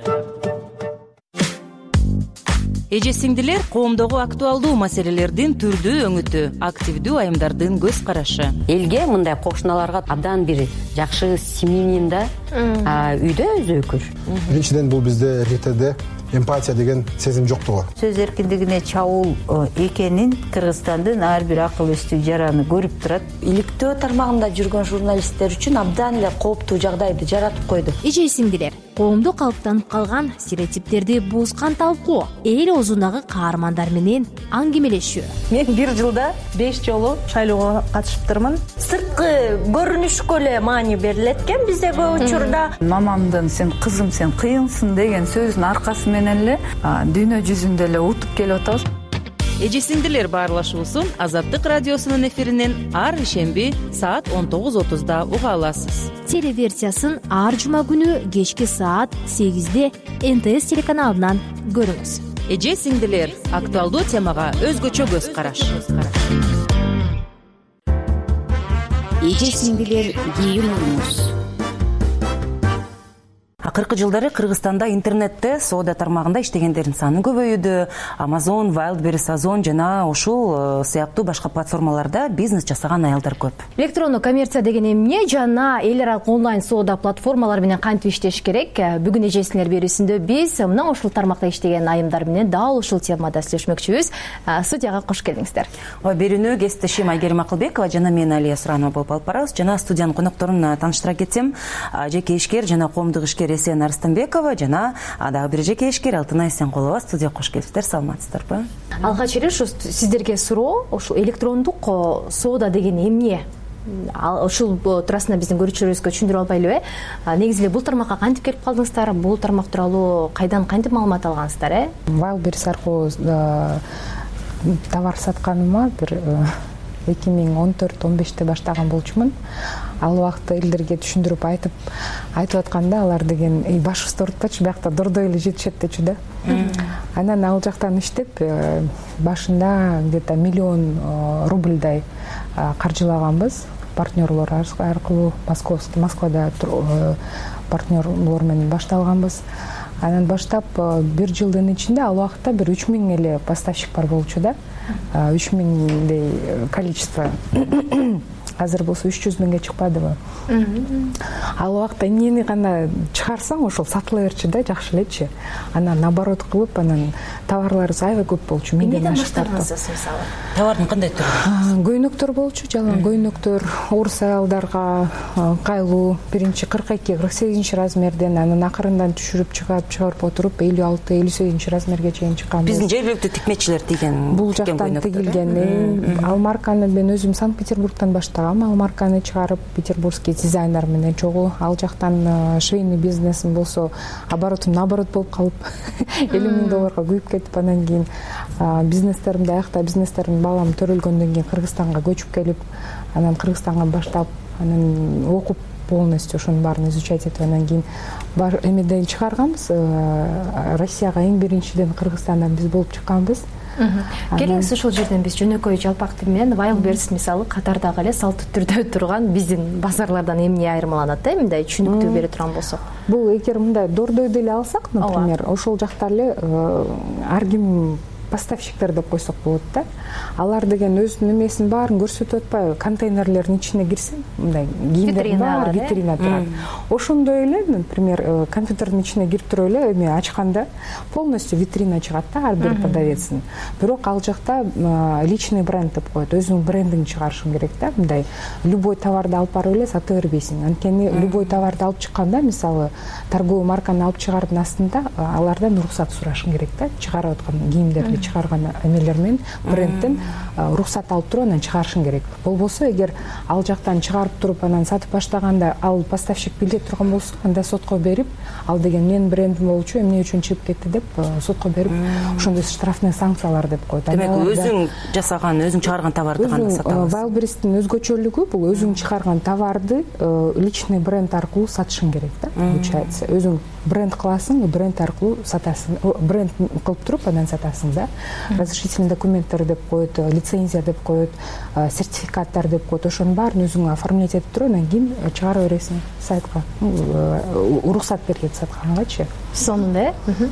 Эже сиңдилер, коомдогу актуалдуу маселелердин түрдүү өңүтү, активдүү айымдардын көз карашы. Элге мындай кошуналарга абдан бир жакшы симинин да үйдө өзөкүр. Биринчиден бул бизде эркектерде эмпатия деген сезим жоктугу. Сөз эркиндигине чабуул экенин Кыргызстандын ар бир акыл эстүү жараны көрүп турат. Иликтөө тармагында жүргөн журналисттер үчүн абдан эле кооптуу жагдайды жаратып койду. Эже сиңдилер, коомдо калыптанып калган стереотиптерди бузган талкуу, эл оозундагы каармандар менен аңгемелешүү. Мен бир жылда беш жолу шайлоого катышыптырмын. Сырткы көрүнүшкө эле маани берилет экен бизде көп учурда. Мамамдын сен кызым сен кыйынсың деген сөзүнүн аркасы менен эле дүйнө жүзүндө эле утуп келип атабыз. эже сиңдилер баарлашуусун Азаттык радиосунун эфиринен ар ишемби саат он тогуз отузда уга аласыз. Телеверсиясын ар жума күнү кечки саат сегизде эн тэ эс телеканалынан көрүңүз. Эже сиңдилер актуалдуу темага өзгөчө көз караш. Эже сиңдилер кийин уруңуз. Акыркы жылдары Кыргызстанда интернетте соода тармагында иштегендердин саны көбөйдү. Amazon, Wildberries, Озон жана ушул сыяктуу башка платформаларда бизнес жасаган аялдар көп. Электрондук коммерция деген эмне жана эл аралык онлайн соода платформалары менен кантип иштеш керек? Бүгүн эже сиңдилер берүүсүндө биз мына ушул тармакта иштеген айымдар менен дал ушул темада сүйлөшмөкчүбүз. Студияга кош келиңиздер. Берүүнү кесиптешим Айгерим Акылбекова жана мен Алия Суранова болуп алып барабыз. Жана студиянын конокторун тааныштыра кетсем, жеке ишкер жана коомдук ишкер Эсен Арыстанбекова жана дагы бир жеке ишкер Алтынай Эсенкулова студияга кош келипсиздер. Саламатсыздарбы? Алгач эле ушу сиздерге суроо, ушул электрондук соода деген эмне? Ушул туурасында биздин көрүүчүлөрүбүзгө түшүндүрүп албайлыбы? Негизи эле бул тармакка кантип келип калдыңыздар? Бул тармак тууралуу кайдан кантип маалымат алгансыздар, э? Wildberries аркылуу товар сатканыма бир эки миң он төрт он беште баштаган болчумун. Ал убакта элдерге түшүндүрүп айтып айтып атканда алар деген башыбызды оорутпачы, биякта дордой эле жетишет дечү да. Анан ал жактан иштеп башында где-то миллион рубльдай каржылаганбыз. Партнерлор аркылуу Московский Москвада партнерлор менен башталганбыз. Анан баштап бир жылдын ичинде ал убакта бир үч миң эле поставщик бар болчу да. үч миңдей количество. Азыр болсо үч жүз миңге чыкпадыбы? Ал убакта эмнени гана чыгарсаң ошол сатыла берчү да, жакшы элечи. Анан наоборот кылып, анан товарларыбыз аябай көп болчу. Эмнеден баштадыңыз мисалы? Товардын кандай түрү? Көйнөктөр болчу, жалаң көйнөктөр, орус аялдарга кайлуу, биринчи кырк эки кырк сегизинчи размерден, анан акырындан түшүрүп чыгып, чыгарып отуруп элүү алты элүү сегизинчи размерге чейин чыкканбыз. Биздин жергиликтүү тикмечилер тиген. Бул жактан тигилген. Ал марканы мен өзүм Санкт-Петербургтан баштагам. Ал марканы чыгарып петербургский дизайнер менен чогуу. Ал жактан швейный бизнесим болсо оборотум наоборот болуп калып элүү миң долларга күйүп кетип, анан кийин бизнестеримди аякта бизнестерим балам төрөлгөндөн кийин Кыргызстанга көчүп келип, анан Кыргызстанга баштап, анан окуп полностью ошонун баарын изучать этип, анан кийин эмеден чыгарганбыз. Россияга эң биринчиден Кыргызстандан биз болуп чыкканбыз. Келиңиз ушул жерден биз жөнөкөй жалпак тил менен Wildberries мисалы катардагы эле салттуу түрдө турган биздин базарлардан эмне айырмаланат да, мындай түшүнүктүү бере турган болсок? Бул эгер мындай дордойду эле алсак, например, ошол жакта эле ар ким поставщиктер деп койсок болот да. Алар деген өзүнүн эмесин баарын көрсөтүп атпайбы? Контейнерлердин ичине кирсең, мындай кийимдер бар, витрина турат. Ошондой эле, например, компьютердин ичине кирип туруп эле эме ачканда полностью витрина чыгат да ар бир продавецтин. Бирок ал жакта личный бренд деп коет, өзүңүн брендиңди чыгарышың керек да. Мындай любой товарды алып барып эле сата бербейсиң. Анткени любой товарды алып чыкканда, мисалы, торговый марканы алып чыгардын астында алардан уруксат сурашың керек да. Чыгарып аткан кийимдерди чыгарган эмелер менен брендтен уруксат алып туруп анан чыгарышың керек. Болбосо эгер ал жактан чыгарып туруп анан сатып баштаганда ал поставщик биле турган болсо, анда сотко берип, ал деген менин брендим болчу, эмне үчүн чыгып кетти деп сотко берип, ошондой штрафный санкциялар деп коет. Демек, өзүң жасаган, өзүң чыгарган товарды гана сатабыз. Wildberries'тин өзгөчөлүгү бул өзүң чыгарган товарды личный бренд аркылуу сатышың керек да. Получается, өзүң бренд кыласың, бренд аркылуу сатасың, бренд кылып туруп анан сатасың да. Разрешительный документтер деп коет, лицензия деп коет, сертификаттар деп коет. Ошонун баарын өзүң оформлять этип туруп, анан кийин чыгарып бересиң сайтка. Уруксат берген саткангачы. Сонунда, э?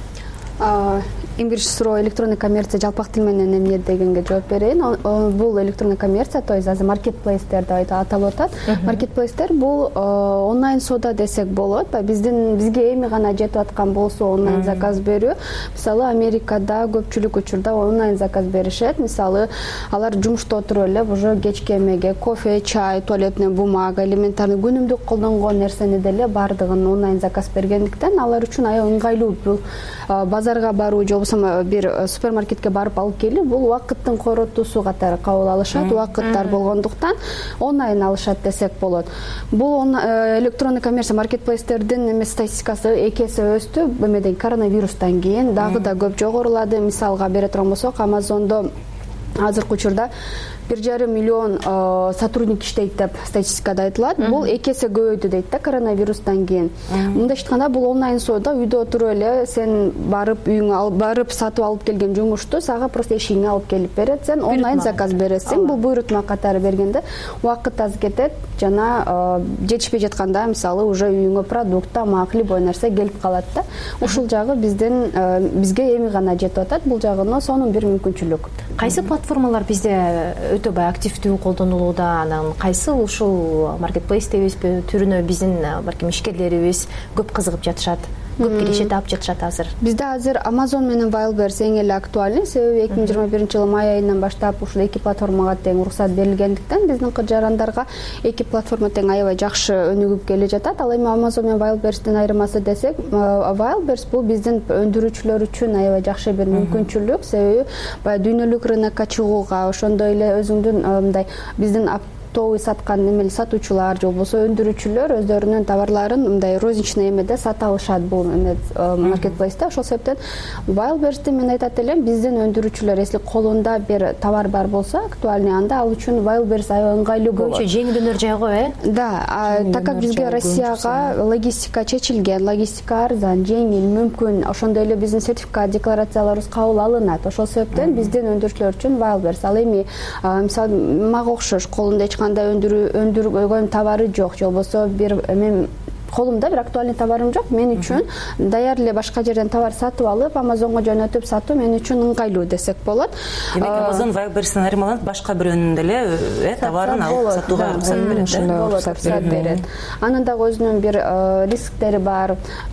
Эң биринчи суроо электронный коммерция жалпак тил менен эмне дегенге жооп берейин. Бул электронный коммерция, то есть азыр маркетплейстер деп аталып атат. Маркетплейстер бул онлайн соода десек болот. Биздин бизге эми гана жетип аткан болсо онлайн заказ берүү. Мисалы Америкада көпчүлүк учурда онлайн заказ беришет. Мисалы алар жумушта отуруп эле уже кечки эмеге кофе, чай, туалетная бумага, элементарный күнүмдүк колдонгон нерсени деле баардыгын онлайн заказ бергендиктен алар үчүн аябай ыңгайлуу. Бул базарга баруу же бир супермаркетке барып алып келип, бул убакыттын коротуусу катары кабыл алышат, убакыттар болгондуктан онлайн алышат десек болот. Бул электронный коммерция маркетплейстердин эме статистикасы эки эсе өстү. Эмеден коронавирустан кийин дагы да көп жогорулады. Мисалга бере турган болсок, Amazon'до азыркы учурда бир жарым миллион сотрудник иштейт деп статистикада айтылат. Бул эки эсе көбөйдү дейт да коронавирустан кийин. Мындайча айтканда бул онлайн соода үйдө отуруп эле сен барып үйүңө алып барып сатып алып келген жумушту сага просто эшигиңе алып келип берет. Сен онлайн заказ бересиң. Бул буйрутма катары бергенде убакыт аз кетет жана жетишпей жатканда мисалы уже үйүңө продукт, тамак, любой нерсе келип калат да. Ушул жагы бизден бизге эми гана жетип атат. Бул жагына сонун бир мүмкүнчүлүк. Кайсы платформалар бизде өтө бай активдүү колдонулууда? Анан кайсы ушул маркетплейс дейбизби түрүнө биздин балким ишкерлерибиз көп кызыгып жатышат, көп киришет алып жатышат азыр? Бизде азыр Amazon менен Wildberries эң эле актуальный, себеби эки миң жыйырма биринчи жылы май айынан баштап ушул эки платформага тең уруксат берилгендиктен биздин кыз-жарандарга эки платформа тең аябай жакшы өнүгүп келе жатат. Ал эми Amazon менен Wildberries'тин айырмасы десек, Wildberries бул биздин өндүрүүчүлөр үчүн аябай жакшы бир мүмкүнчүлүк, себеби баягы дүйнөлүк рынокко чыгууга, ошондой эле өзүңдүн мындай биздин оптовый саткан немели сатуучулар же болбосо өндүрүүчүлөр өздөрүнүн товарларын мындай розничный эмеде сата алышат бул маркетплейсте. Ошол себептен Wildberries'ти мен айтат элем, биздин өндүрүүчүлөр если колунда бир товар бар болсо актуальный, анда ал үчүн Wildberries аябай ыңгайлуу болот. Көбүнчө жеңил жайго, э? Да, так как бизге Россияга логистика чечилген, логистика арзан, жеңил, мүмкүн, ошондой эле биздин сертификат декларацияларыбыз кабыл алынат. Ошол себептен биздин өндүрүүчүлөр үчүн Wildberries. Ал эми мисалы мага окшош колунда эч кандай өндүрүү өндүргөн товары жок, же болбосо бир мен колумда бир актуальный товарым жок, мен үчүн даяр эле башка жерден товар сатып алып Amazonго жөнөтүп сатуу мен үчүн ыңгайлуу десек болот. Демек Amazon Wildberries'тен айырмаланып башка бирөөнүн деле товарын алып сатууга уруксат берет. Анын дагы өзүнүн бир рисктери бар,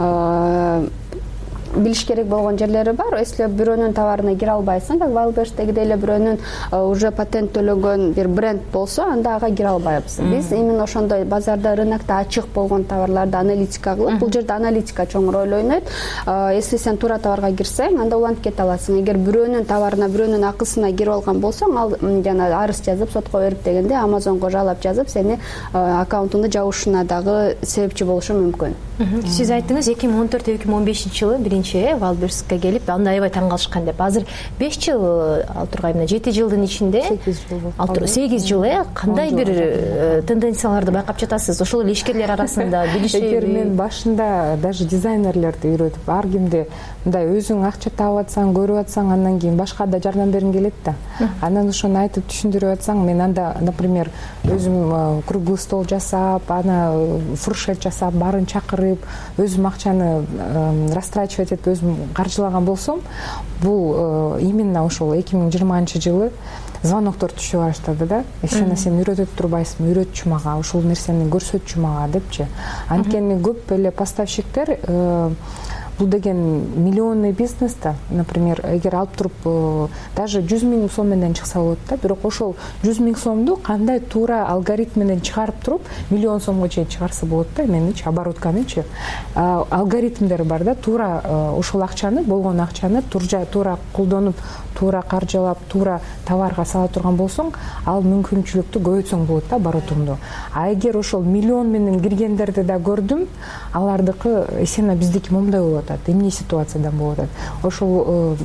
билиш керек болгон жерлери бар. Если бирөөнүн товарына кире албайсың, как Wildberries'теги эле бирөөнүн уже патент төлөгөн бир бренд болсо, анда ага кире албайбыз. Биз именно ошондой базарда, рынокто ачык болгон товарларды аналитика кылып, бул жерде аналитика чоң роль ойнойт. Если сен туура товарга кирсең, анда уланып кете аласың. Эгер бирөөнүн товарына, бирөөнүн акысына кирип алган болсоң, ал жана арыз жазып, сотко берип дегенде Amazonго жалап жазып, сени аккаунтуңду жабышына дагы себепчи болушу мүмкүн. Сиз айттыңыз эки миң он төрт эки миң он бешинчи жылы биринчи Wildberries'ке келип, анда аябай таң калышкан деп. Азыр беш жыл ал тургай, жети жылдын ичинде сегиз жыл, э, кандай бир тенденцияларды байкап жатасыз? Ошол эле ишкерлер арасында билишип? Эгер мен башында даже дизайнерлерди үйрөтүп, ар кимди мындай өзүң акча таап атсаң, көрүп атсаң, андан кийин башка да жардам бергиң келет да. Анан ошону айтып түшүндүрүп атсаң, мен анда, например, өзүм круглый стол жасап, ана фуршет жасап, баарын чакырып, өзүм акчаны растрачивать этип өзүм каржылаган болсом, бул именно ошол эки миң жыйырманчы жылы звоноктор түшө баштады да. Эч нерсени үйрөтүп турбайсың, үйрөтчү мага, ушул нерсени көрсөтчү мага депчи. Анткени көп эле поставщиктер бул деген миллионный бизнес да. Например, эгер алып туруп даже жүз миң сом менен чыкса болот да, бирок ошол жүз миң сомду кандай туура алгоритм менен чыгарып туруп миллион сомго чейин чыгарса болот да. Эменичи оборотканычы алгоритмдери бар да, туура ошол акчаны, болгон акчаны туура колдонуп, туура каржылап, туура товарга сала турган болсоң, ал мүмкүнчүлүктү көбөйтсөң болот да, оборотуңду. А эгер ошол миллион менен киргендерди да көрдүм, алардыкы эсена биздики момундай болот, эмне ситуациядан болот. Ошол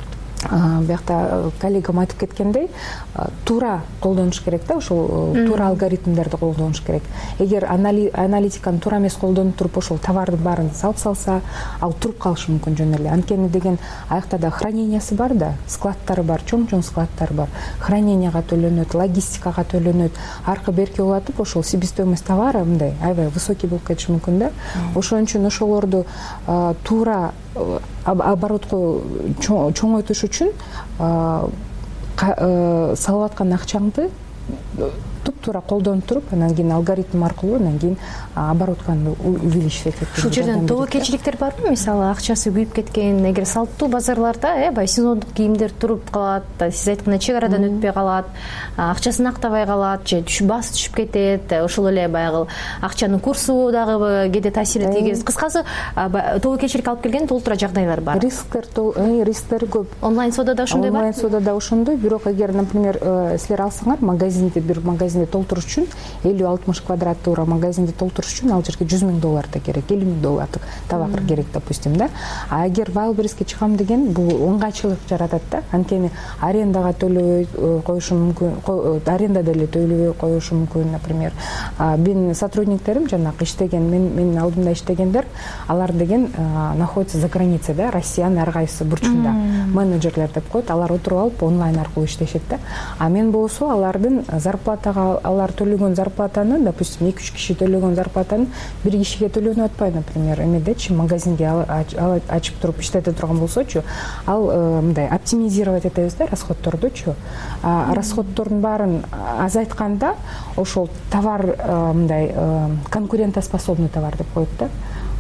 биякта коллегам айтып кеткендей, туура колдонуш керек да, ошол туура алгоритмдерди колдонуш керек. Эгер аналитиканы туура эмес колдонуп туруп, ошол товардын баарын салып салса, ал туруп калышы мүмкүн жөн эле. Анткени деген аякта да хранениясы бар да, складтары бар, чоң-чоң складтар бар. Храненияга төлөнөт, логистикага төлөнөт. Аркы берки улатып, ошол себестоимость товара мындай аябай высокий болуп кетиши мүмкүн да. Ошон үчүн ошолорду туура оборотко чоңойтуш үчүн салып аткан акчаңды туп-туура колдонуп туруп, анан кийин алгоритм аркылуу, анан кийин оборотканы увеличивать этип. Ушул жерден тобокелчиликтер барбы? Мисалы, акчасы күйүп кеткен, эгер салттуу базарларда, э, бай сезондук кийимдер туруп калат, сиз айткандай чек арадан өтпөй калат, акчасын актабай калат, же баасы түшүп кетет, ошол эле баягы акчанын курсу дагы кээде таасир тийгизет. Кыскасы, тобокелчилик алып келген толтура жагдайлар бар. Рисктер, рисктери көп. Онлайн соодада ошондой бар? Онлайн соодада ошондой, бирок эгер, например, силер алсаңар, магазинде бир магазинде толтуруш үчүн элүү алтымыш квадрат туура магазинди толтуруш үчүн ал жерге жүз миң доллар да керек, элүү миң доллардык табак керек допустим да. А эгер Wildberriesке чыгам деген бул ыңгайчылык жаратат да. Анткени арендага төлөбөй коюшу мүмкүн, аренда деле төлөбөй коюшу мүмкүн, например. Менин сотрудниктерим жанагы иштеген, мен менин алдымда иштегендер, алар деген находится за границей да, Россиянын ар кайсы бурчунда. Менеджерлер деп коет, алар отуруп алып онлайн аркылуу иштешет да. А мен болсо алардын зарплатага, алар төлөгөн зарплатаны, допустим, эки үч киши төлөгөн зарплатаны бир кишиге төлөнүп атпайбы, например, эмедечи магазинге ачып туруп иштете турган болсочу, ал мындай оптимизировать этебиз да расходтордучу. Расходтордун баарын азайтканда ошол товар мындай конкурентоспособный товар деп коет да.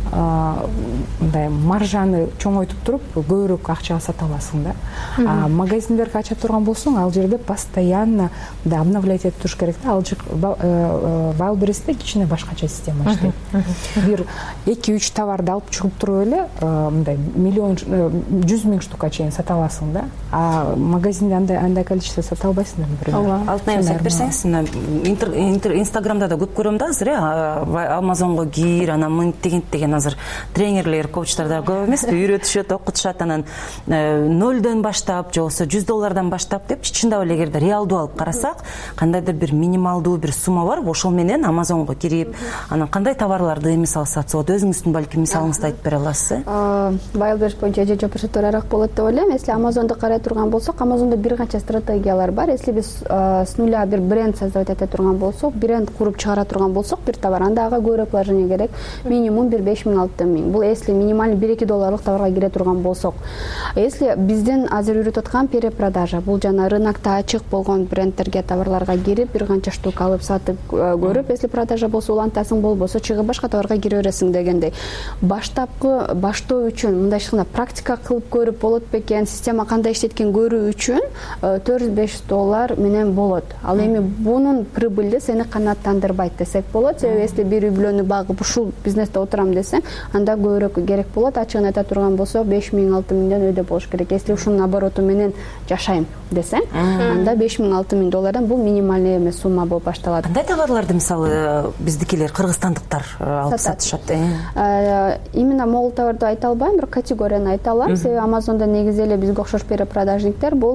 Мындай маржаны чоңойтуп туруп көбүрөөк акчага сата аласың да. Магазиндерди ача турган болсоң, ал жерде постоянно мындай обновлять этип туруш керек да. Ал жер Wildberries'те кичине башкача система иштейт. Бир эки үч товарды алып чыгып туруп эле мындай миллион жүз миң штука чейин сата аласың да. А магазинде андай андай количество сата албайсың, например. Алтынай айтып берсеңиз, Инстаграмда да көп көрөм да азыр, Амазонго кир, анан мынт деген деген азыр тренерлер, коучтарда көп эмеспи, үйрөтүшөт, окутушат, анан нөлдөн баштап, же болбосо жүз доллардан баштап деп, чындап эле эгерде реалдуу алып карасак, кандайдыр бир минималдуу бир сумма бар, ошол менен Амазонго кирип, анан кандай товарларды мисалы сатса болот, өзүңүздүн балким мисалыңызды айтып бере аласыз? Wildberries боюнча эже жапыршы туурараак болот деп ойлойм. Если Амазонду карай турган болсок, Амазондо бир канча стратегиялар бар. Если биз с нуля бир бренд создавать эте турган болсок, бренд куруп чыгара турган болсок, бир товар, анда ага көбүрөөк вложение керек. Минимум бир беш миң алты миң. Бул если минималь бир эки долларлык товарга кире турган болсок. Если биздин азыр үйрөтүп аткан перепродажа, бул жана рынокто ачык болгон брендтерге товарларга кирип, бир канча штука алып сатып көрүп, если продажа болсо улантасың, болбосо чыгып башка товарга кире бересиң дегендей. Баштапкы баштоо үчүн мындай ишкана практика кылып көрүп болот бекен, система кандай иштеткенин көрүү үчүн төрт жүз беш доллар менен болот. Ал эми бунун прибыль сени канааттандырбайт десек болот. Себеби если бир үй бүлөнү багып ушул бизнесте отурам десең, анда көбүрөөк керек болот. Ачыгын айта турган болсо беш миң алты миңден өйдө болуш керек. Если ушунун обороту менен жашайм десең, анда беш миң алты миң доллардан бул минимальный эмес сумма болуп башталат. Кандай товарларды мисалы биздикилер, кыргызстандыктар алып сатышат? Именно могул товарды айта албайм, бирок категорияны айта алам. Себеби Амазонда негизи эле бизге окшош перепродажниктер бул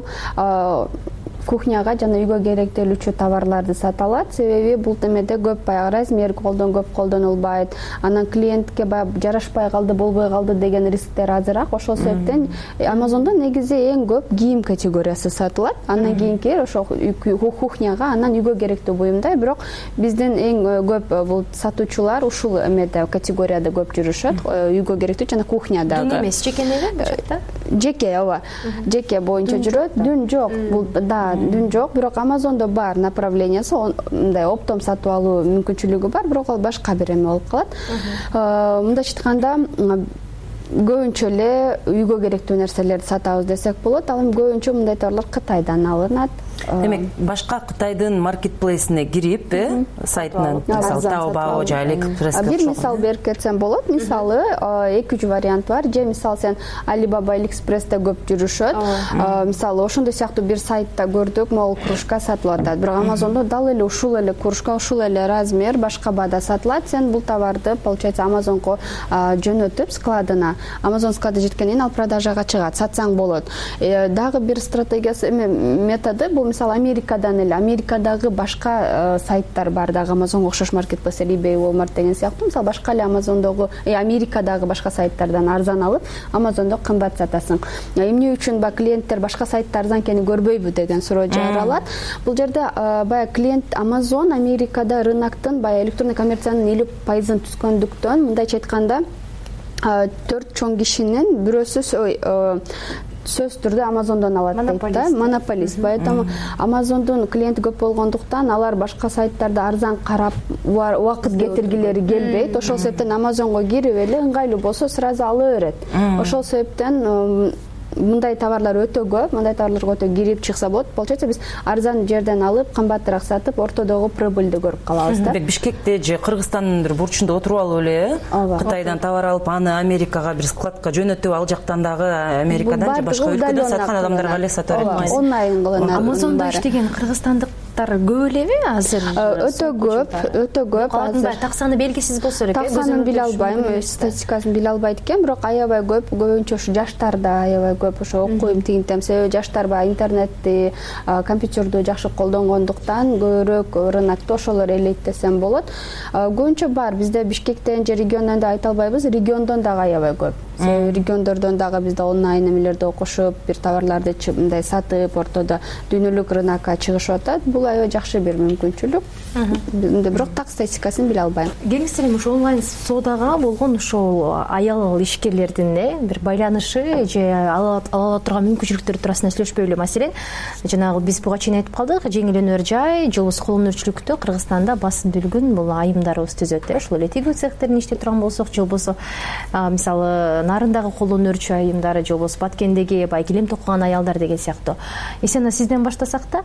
кухняга жана үйгө керектелүүчү товарларды сата алат. Себеби бул темеде көп баягы размер колдон көп колдонулбайт. Анан клиентке баягы жарашпай калды, болбой калды деген рисктер азыраак. Ошол себептен Амазондо негизи эң көп кийим категориясы сатылат. Андан кийинки ошол кухняга, анан үйгө керектүү буюмдар. Бирок биздин эң көп бул сатуучулар ушул эмеде категорияда көп жүрүшөт. Үйгө керектүү жана кухнядагы. Дүн эмес, жекенеге да? Жеке, ооба. Жеке боюнча жүрөт. Дүн жок. Бул да дүн жок, бирок Амазондо бар направлениясы, мындай оптом сатып алуу мүмкүнчүлүгү бар, бирок ал башка бир эме болуп калат. Мындайча айтканда, көбүнчө эле үйгө керектүү нерселерди сатабыз десек болот. Ал эми көбүнчө мындай товарлар Кытайдан алынат. Демек, башка Кытайдын маркетплейсине кирип, сайтынан, мисалы Taobao же AliExpress. Бир мисал берип кетсем болот. Мисалы эки үч вариант бар. Же мисалы сен Alibaba, AliExpress'те көп жүрүшөт. Мисалы ошондой сыяктуу бир сайтта көрдүк, могул кружка сатылып атат. Бирок Амазондо дал эле ушул эле кружка, ушул эле размер башка баада сатылат. Сен бул товарды, получается, Амазонго жөнөтүп складына, Амазон склады жеткенден кийин ал продажага чыгат, сатсаң болот. Дагы бир стратегиясы, методу бул мисалы Америкадан эле, Америкадагы башка сайттар бар дагы Амазонго окшош маркетплейстер, eBay, Walmart деген сыяктуу. Мисалы башка эле Амазондогу, Америкадагы башка сайттардан арзан алып, Амазондо кымбат сатасың. Эмне үчүн ба клиенттер башка сайтта арзан экенин көрбөйбү деген суроо жаралат. Бул жерде баягы клиент Амазон Америкада рыноктун баягы электрондук коммерциянын элүү пайызын түзгөндүктөн, мындайча айтканда, төрт чоң кишинин бирөөсү сөз түрдө Амазондон алат дейт да, монополист. Поэтому Амазондун клиенти көп болгондуктан алар башка сайттарда арзан карап убакыт кетиргилери келбейт. Ошол себептен Амазонго кирип эле ыңгайлуу болсо сразу ала берет. Ошол себептен мындай товарлар өтө көп, мындай товарларга өтө кирип чыкса болот. Получается, биз арзан жерден алып, кымбатыраак сатып, ортодогу прибыльди көрүп калабыз да. Бишкекте же Кыргызстандын бир бурчунда отуруп алып эле, Кытайдан товар алып, аны Америкага бир складка жөнөтүп, ал жактан дагы Америкадан же башка өлкөдөн саткан адамдарга эле сата берет. Онлайн кылынат. Амазондо иштеген кыргызстандык курмандыктар көп элеби азыр? Өтө көп, өтө көп. Азыр так саны белгисиз болсо керек. Так санын биле албайм, статистикасын биле албайт экенм, бирок аябай көп, көбүнчө ушу жаштарда аябай көп ошо окуйм тигинтем. Себеби жаштар баягы интернетти, компьютерди жакшы колдонгондуктан көбүрөөк рынокто ошолор ээлейт десем болот. Көбүнчө бар, бизде Бишкектен же региондон да айта албайбыз, региондон дагы аябай көп. Себеби региондордон дагы бизде онлайн эмелерди окушуп, бир товарларды мындай сатып, ортодо дүйнөлүк рынокко чыгышып атат. Бул аябай жакшы бир мүмкүнчүлүк. Бирок так статистикасын биле албайм. Келгиси эле ошо онлайн соодага болгон ошол аял ишкерлердин бир байланышы же ала ала турган мүмкүнчүлүктөр туурасында сүйлөшпөйлү. Маселен, жанагы биз буга чейин айтып калдык, жеңил өнөр жай, же болбосо кол өнөрчүлүктө Кыргызстанда басым бүлгүн бул айымдарыбыз түзөт. Ошол эле тигүү цехтерин иштеп турган болсок, же болбосо мисалы нарындагы кол өнөрчү айымдары, же болбосо Баткендеги баягы килем токуган аялдар деген сыяктуу. Эсена сизден баштасак да,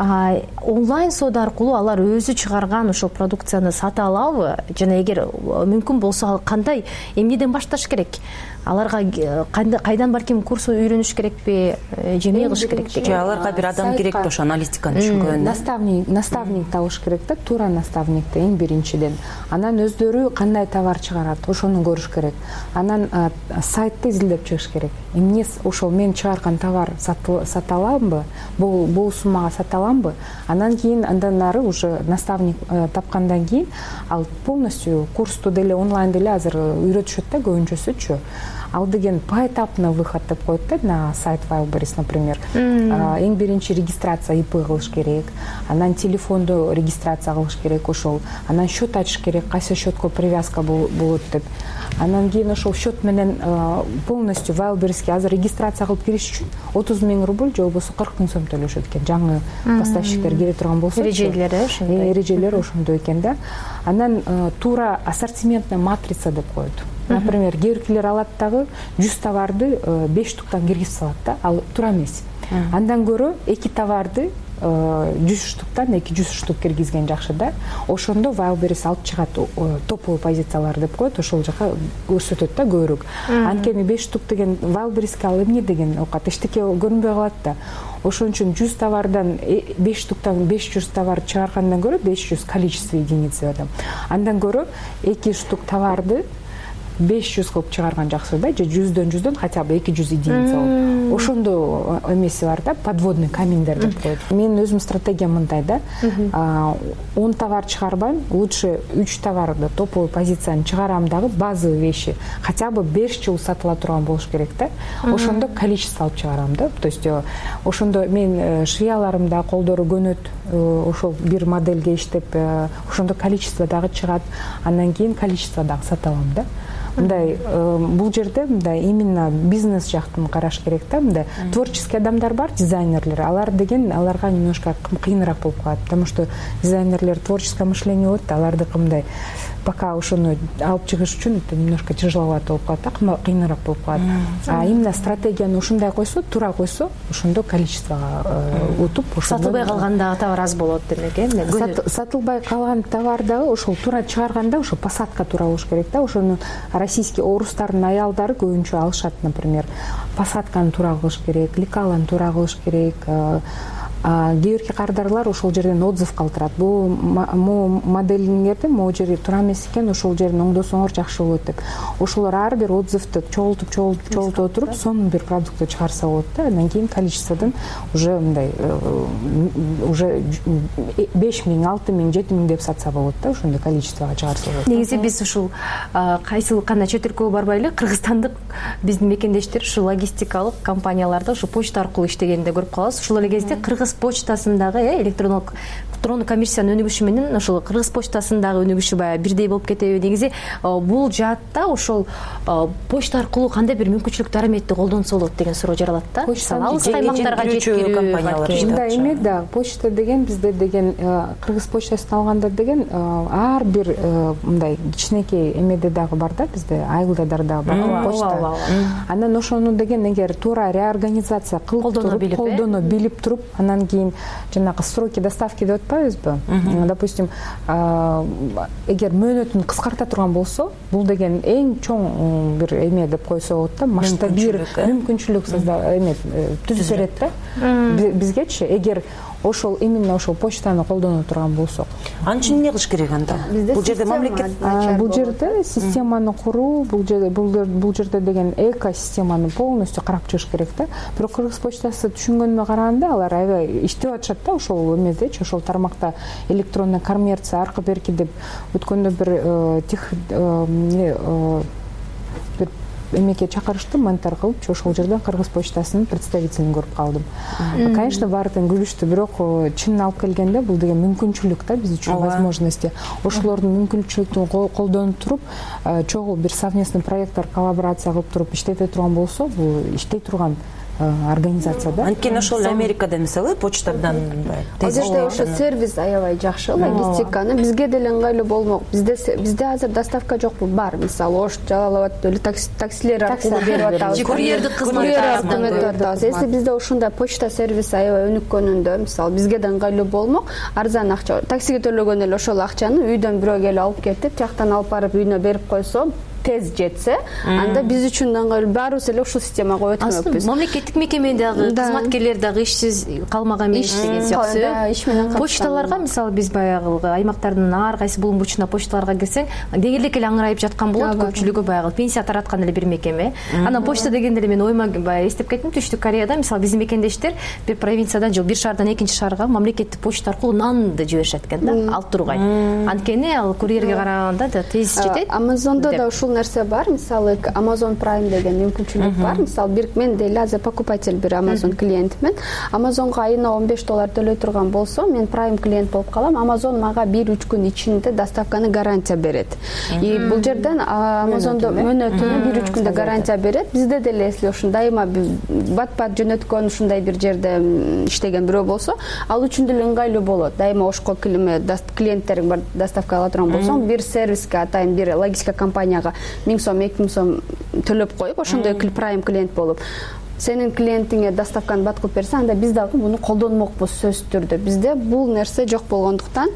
онлайн соода аркылуу алар өзү чыгарган ошол продукцияны сата алабы? Жана эгер мүмкүн болсо кандай, эмнеден башташ керек? Аларга кайдан балким курс үйрөнүш керекпи, же эмне кылыш керек деген? Же аларга бир адам керекпи ошо аналитиканы түшүнгөн? Наставник, наставник табыш керек да, туура наставникти эң биринчиден. Анан өздөрү кандай товар чыгарат, ошону көрүш керек. Анан сайтты изилдеп чыгыш керек. Эмне ошол мен чыгарган товар сата аламбы? Бул бул суммага сата аламбы? Анан кийин андан ары уже наставник тапкандан кийин ал полностью курсту деле онлайн деле азыр үйрөтүшөт да көбүнчөсүчү. Ал деген поэтапный выход деп коет да на сайт Wildberries, например. Эң биринчи регистрация ИП кылыш керек, анан телефонду регистрация кылыш керек ошол, анан счет ачыш керек, кайсы счетко привязка болот деп. Анан кийин ошол счет менен полностью Wildberriesке азыр регистрация кылып кириш үчүн отуз миң рубль же болбосо кырк миң сом төлөшөт экен. Жаңы поставщиктер келе турган болсо, эрежелери ошондой. Эрежелери ошондой экен да. Анан туура ассортиментная матрица деп коет. Например, кээбиркилер алат дагы жүз товарды беш штуктан киргизип салат да, ал туура эмес. Андан көрө эки товарды жүз штуктан эки жүз штук киргизген жакшы да. Ошондо Wildberries алып чыгат топовый позициялар деп коет, ошол жака көрсөтөт да көбүрөөк. Анткени беш штук деген Wildberriesке ал эмне деген окат, эчтеке көрүнбөй калат да. Ошон үчүн жүз товардан беш штуктан беш жүз товар чыгаргандан көрө беш жүз количество единицы адам. Андан көрө эки штук товарды беш жүз кылып чыгарган жакшы да, же жүздөн жүздөн хотя бы эки жүз единица болуп. Ошондо эмеси бар да, подводный каменьдер деп коет. Менин өзүм стратегиям мындай да, он товар чыгарбайм, лучше үч товарды топовый позицияны чыгарам дагы, базовый вещи хотя бы беш жыл сатыла турган болуш керек да. Ошондо количество алып чыгарам да. То есть ошондо мен швеяларымда колдору көнөт, ошол бир модельге иштеп, ошондо количество дагы чыгат, андан кийин количество дагы сата алам да. Мындай бул жерде мындай именно бизнес жактын караш керек да. Мындай творческий адамдар бар, дизайнерлер, алар деген аларга немножко кыйыныраак болуп калат, потому что дизайнерлер творческое мышление болот да, алардыкы мындай пока ошону алып чыгыш үчүн немножко тяжеловато болуп калат да, кыйыныраак болуп калат. А именно стратегияны ушундай койсо, туура койсо, ошондо количествого утуп, сатылбай калганда товар аз болот демек, э? Сатылбай калган товар дагы ошол туура чыгарганда ошо посадка туура болуш керек да. Ошону российский орустардын аялдары көбүнчө алышат, например, посадканы туура кылыш керек, лекаланы туура кылыш керек. Кээбирки кардарлар ошол жерден отзыв калтырат. Бул моделиңерди могу жери туура эмес экен, ошол жерин оңдосоңор жакшы болот деп. Ошолор ар бир отзывды чогултуп чогултуп чогултуп отуруп, сонун бир продуктты чыгарса болот да. Андан кийин количестводон уже мындай уже беш миң, алты миң, жети миң деп сатса болот да, ошондой количествого чыгарса болот. Негизи биз ушул кайсыл кандай чет өлкөгө барбай эле кыргызстандык биздин мекендештер ушу логистикалык компанияларда ушу почта аркылуу иштегенди көрүп калабыз. Ошол эле кезде кыргыз почтасындагы электрондук электрондук коммерциянын өнүгүшү менен ошол кыргыз почтасындагы өнүгүшү баягы бирдей болуп кетеби? Негизи бул жаатта ошол почта аркылуу кандай бир мүмкүнчүлүктү араметти колдонсо болот деген суроо жаралат да. Алыс каймактарга жеткирүү компаниялар. Мындай эме да, почта деген бизде деген кыргыз почтасын алганда деген ар бир мындай кичинекей эмеде дагы бар да, бизде айылдар дагы бар почта. Анан ошону деген эгер туура реорганизация кылып туруп, колдоно билип туруп, анан кийин жанагы сроки доставки деп атпайбызбы? Допустим, эгер мөөнөтүн кыскарта турган болсо, бул деген эң чоң бир эме деп койсо болот да, масштаб бир мүмкүнчүлүк эме түзүп берет да. Бизгечи эгер ошол именно ошол почтаны колдоно турган болсок. Анын үчүн эмне кылыш керек анда? Бул жерде мамлекет бул жерде системаны куруу, бул жерде бул жерде деген экосистеманы полностью карап чыгыш керек да. Бирок Кыргыз почтасы түшүнгөнүмө караганда алар аябай иштеп атышат да ошол эмедечи, ошол тармакта электронный коммерция аркы берки деп өткөндө бир тех бир эмеке чакырышты, монтар кылыпчы, ошол жерден Кыргыз почтасынын представителин көрүп калдым. Конечно, баардыгын күлүштү, бирок чынын алып келгенде бул деген мүмкүнчүлүк да биз үчүн, возможности. Ошолордун мүмкүнчүлүктүн колдонуп туруп, чогуу бир совместный проекттер коллаборация кылып туруп иштете турган болсо, бул иштей турган организация да. Анткени ошол Америкада мисалы почтадан тез ошо сервис аябай жакшы, логистиканы бизге деле ыңгайлуу болмок. Бизде бизде азыр доставка жокпу, бар. Мисалы Ош, Жалал Абад эле таксилер аркылуу берип атабыз. Курьердик кызмат. Если бизде ушундай почта сервиси аябай өнүккөнүндө, мисалы бизге да ыңгайлуу болмок. Арзан акча, таксиге төлөгөн эле ошол акчаны үйдөн бирөө келип алып кетип, жактан алып барып үйүнө берип койсо, тез жетсе, анда биз үчүн да ыңгайлуу. Баарыбыз эле ушул системага өтмөкпүз. Мамлекеттик мекемедеги кызматкерлер дагы ишсиз калмаган эмес деген сыяктуу. Иш менен почталарга мисалы биз баягы аймактардын ар кайсы булум бурчуна почталарга кирсең, дегелек эле аңырайып жаткан болот. Көпчүлүгү баягы пенсия тараткан эле бир мекеме. Анан почта дегенде эле мен ойма баягы эстеп кеттим, Түштүк Кореяда мисалы биздин мекендештер бир провинциядан же бир шаардан экинчи шаарга мамлекеттик почта аркылуу нанды жиберишет экен да, алып тургай. Анткени ал курьерге караганда да тез жетет. Амазондо да ушул нерсе бар, мисалы Amazon Prime деген мүмкүнчүлүк бар. Мисалы бир мен деле азыр покупатель бир Amazon клиентмин. Amazonга айына он беш доллар төлөй турган болсом, мен Prime клиент болуп калам. Amazon мага бир үч күн ичинде доставканы гарантия берет. И бул жерден Amazon'do мөөнөтүнө бир үч күндө гарантия берет. Бизде деле эсли ушун дайыма бат-бат жөнөткөн ушундай бир жерде иштеген бирөө болсо, ал үчүн деле ыңгайлуу болот. Дайыма ошко клиенттериң бар доставка ала турган болсоң, бир сервиске атайын бир логистика компанияга миң сом, эки миң сом төлөп коюп, ошондой Prime клиент болуп, сенин клиентиңе доставканы бат кылып берсе, анда биз дагы муну колдонмокпуз сөзсүз түрдө. Бизде бул нерсе жок болгондуктан,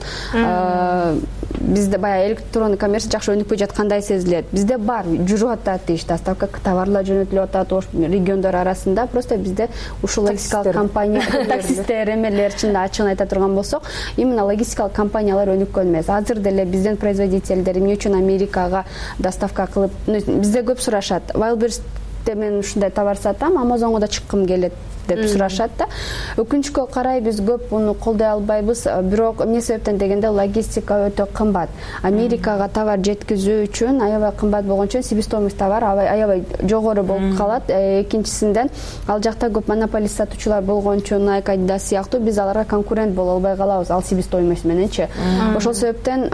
бизде баягы электронный коммерция жакшы өнүкпөй жаткандай сезилет. Бизде бар, жүрүп атат иш, доставка товарлар жөнөтүлүп атат, ош региондор арасында. Просто бизде ушул логистикалык компания, таксисттер, эмелер чында ачыгын айта турган болсок, именно логистикалык компаниялар өнүккөн эмес. Азыр деле биздин производительдер эмне үчүн Америкага доставка кылып, бизде көп сурашат. Wildberries мен ушундай товар сатам, Amazon'га да чыккым келет деп сурашат да. Өкүнчкө карай биз көп муну колдой албайбыз. Бирок эмне себептен дегенде логистика өтө кымбат. Америкага товар жеткизүү үчүн аябай кымбат болгон үчүн себестоимость товар аябай жогору болуп калат. Экинчисинен ал жакта көп монополист сатуучулар болгон үчүн Nike, Adidas сыяктуу биз аларга конкурент боло албай калабыз ал себестоимость мененчи. Ошол себептен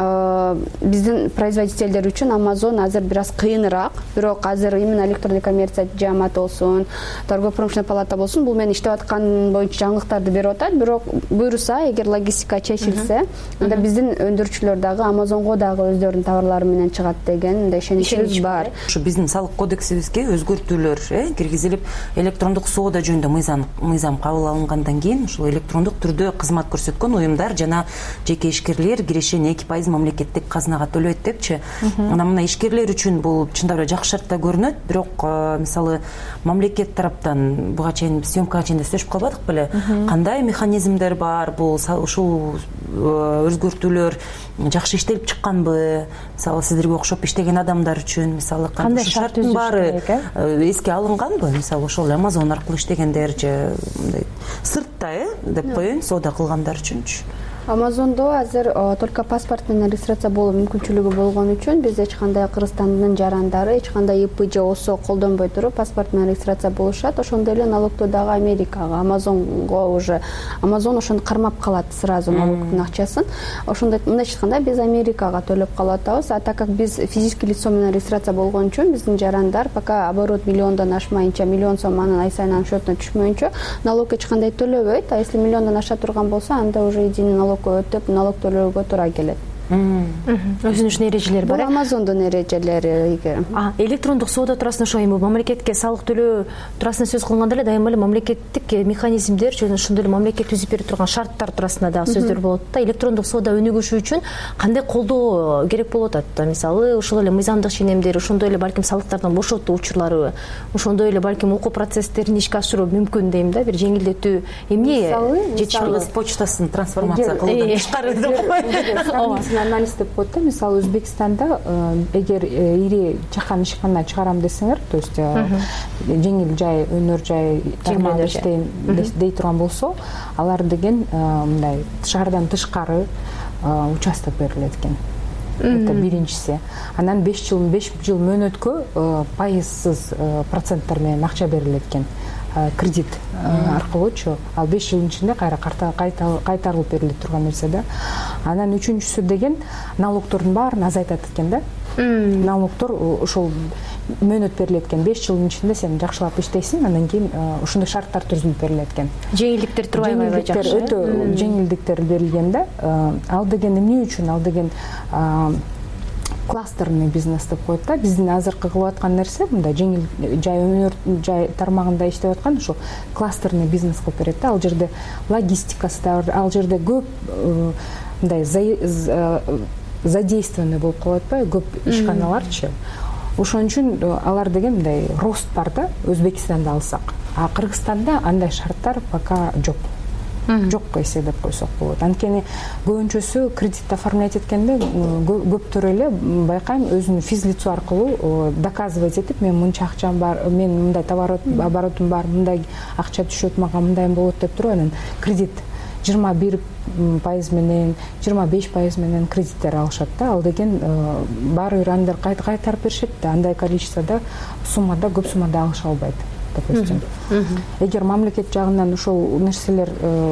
биздин производительдер үчүн Amazon азыр бир аз кыйыныраак. Бирок азыр именно электронный коммерция жаамат болсун, торгово-промышленный палата болсун, бул мен иштеп аткан боюнча жаңылыктарды берип атат. Бирок буйруса, эгер логистика чечилсе, анда биздин өндүрүүчүлөр дагы Amazon'го дагы өздөрүнүн товарлары менен чыгат деген ишеничибиз бар. Ушу биздин салык кодексибизге өзгөртүүлөр киргизилип, электрондук соода жөнүндө мыйзам мыйзам кабыл алынгандан кийин ушул электрондук түрдө кызмат көрсөткөн уюмдар жана жеке ишкерлер кирешени эки пайыз мамлекеттик казынага төлөйт депчи. Анан мына ишкерлер үчүн бул чындап эле жакшы шартта көрүнөт, бирок мисалы мамлекет тараптан буга чейин съемкага чейин сөзүп калбадык беле, кандай механизмдер бар, бул ушул өзгөртүүлөр жакшы иштелип чыкканбы, мисалы сиздерге окшоп иштеген адамдар үчүн мисалы кандай шарттын баары эске алынганбы, мисалы ошол Amazon аркылуу иштегендер же мындай сыртта деп коеюн, соода кылгандар үчүнчү. Amazon'do азыр только паспорт менен регистрация болуу мүмкүнчүлүгү болгон үчүн биз эч кандай Кыргызстандын жарандары эч кандай И П же О С О колдонбой туруп паспорт менен регистрация болушат. Ошондой эле налогду дагы Америкага, Amazon'го уже Amazon ошону кармап калат сразу налогдун акчасын. Ошондой мындайча айтканда биз Америкага төлөп калып атабыз. А так как биз физический лицо менен регистрация болгон үчүн биздин жарандар пока оборот миллиондон ашмайынча, миллион сом анын ай сайын анын счетуна түшмөйүнчө налог эч кандай төлөбөйт. А если миллиондон аша турган болсо, анда уже единый налог өтүп налог төлөөгө туура келет. өзүнүн эрежелери бар. Бул Amazondун эрежелери. Электрондук соода туурасында ошо эми мамлекетке салык төлөө туурасында сөз кылганда эле дайыма эле мамлекеттик механизмдер жана ошондой эле мамлекет түзүп берип турган шарттар туурасында дагы сөздөр болот да. Электрондук соода өнүгүшү үчүн кандай колдоо керек болуп атат? Мисалы, ошол эле мыйзамдык ченемдер, ошондой эле балким салыктардан бошотуу учурлары, ошондой эле балким окуу процесстерин ишке ашыруу мүмкүн дейм да, бир жеңилдетүү эмне жетишпеген почтасын трансформация кылуудан тышкары деп анализ деп коет да. Мисалы, Өзбекстанда эгер ири чакан ишкана чыгарам десеңер, то есть жеңил жай, өнөр жай тармагында иштейм дей турган болсо, алар деген мындай шаардан тышкары участок берилет экен. Это биринчиси. Анан беш жыл беш жыл мөөнөткө пайызсыз проценттер менен акча берилет экен. Кредит аркылуучу. Ал беш жылдын ичинде кайра кайтарылып берилет турган нерсе да. Анан үчүнчүсү деген налогтордун баарын азайтат экен да. Налогтор ошол мөөнөт берилет экен. беш жылдын ичинде сен жакшылап иштейсиң, анан кийин ошондой шарттар түзүлүп берилет экен. Жеңилдиктер турбайбы жакшы? Өтө жеңилдиктер берилген да. Ал деген эмне үчүн? Ал деген кластерный бизнес деп коет да. Биздин азыркы кылып аткан нерсе мындай жеңил жай өнөр жай тармагында иштеп аткан ошо кластерный бизнес кылып берет да. Ал жерде логистикасы да, ал жерде көп мындай задействованный болуп калып атпайбы, көп ишканаларчы. Ошон үчүн алар деген мындай рост бар да, Өзбекстанда алсак. А Кыргызстанда андай шарттар пока жок. Жокко эсептеп койсок болот. Анткени көбүнчөсү кредит оформлять эткенде көптөр эле байкайм өзүнүн физлицо аркылуу доказывать этип, мен мынча акчам бар, мен мындай товар оборотум бар, мындай акча түшөт, мага мындай болот деп туруп, анан кредит жыйырма бир пайыз менен, жыйырма беш пайыз менен кредиттер алышат да. Ал деген баары бир андер кайтарып беришет да, андай количествода суммада, көп суммада алыша албайт. Эгер мамлекет жагынан ошол нерселер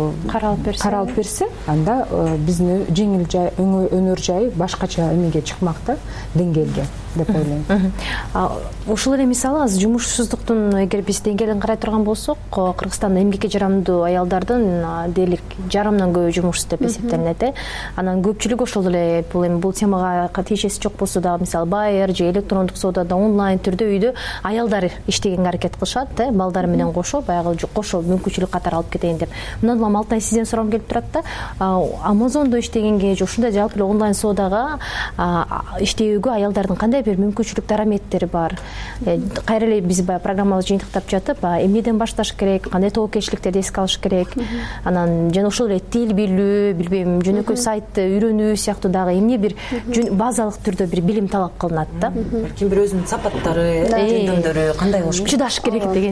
каралып берсе, анда биздин жеңил жай, өнөр жай башкача эмеге чыкмак да, деңгээлге деп ойлойм. Ошол эле мисалы азыр жумушсуздуктун эгер биз деңгээлин карай турган болсок, Кыргызстанда эмгекке жарамдуу аялдардын дээрлик жарымдан көбү жумушсуз деп эсептелинет. Анан көпчүлүгү ошол эле бул эми бул темага тиешеси жок болсо дагы, мисалы байыр же электрондук соодада онлайн түрдө үйдө аялдар иштегенге аракет кылышат. Балдар менен кошо, баягы кошо мүмкүнчүлүк катары алып кетейин деп. Мындан улам Алтай сизден сурагым келип турат да. Amazon'до иштегенге же ушундай жалпы эле онлайн соодага иштөөгө аялдардын кандай бир мүмкүнчүлүк дараметтери бар? Кайра эле биз баягы программабызды жыйынтыктап жатып, эмнеден башташ керек, кандай тобокелчиликтерди эске алыш керек? Анан жана ошол эле тил билүү, билбейм, жөнөкөй сайтты үйрөнүү сыяктуу дагы эмне бир базалык түрдө бир билим талап кылынат да. Ким бир өзүнүн сапаттары, жөндөмдөрү кандай болуш чыдаш керек деген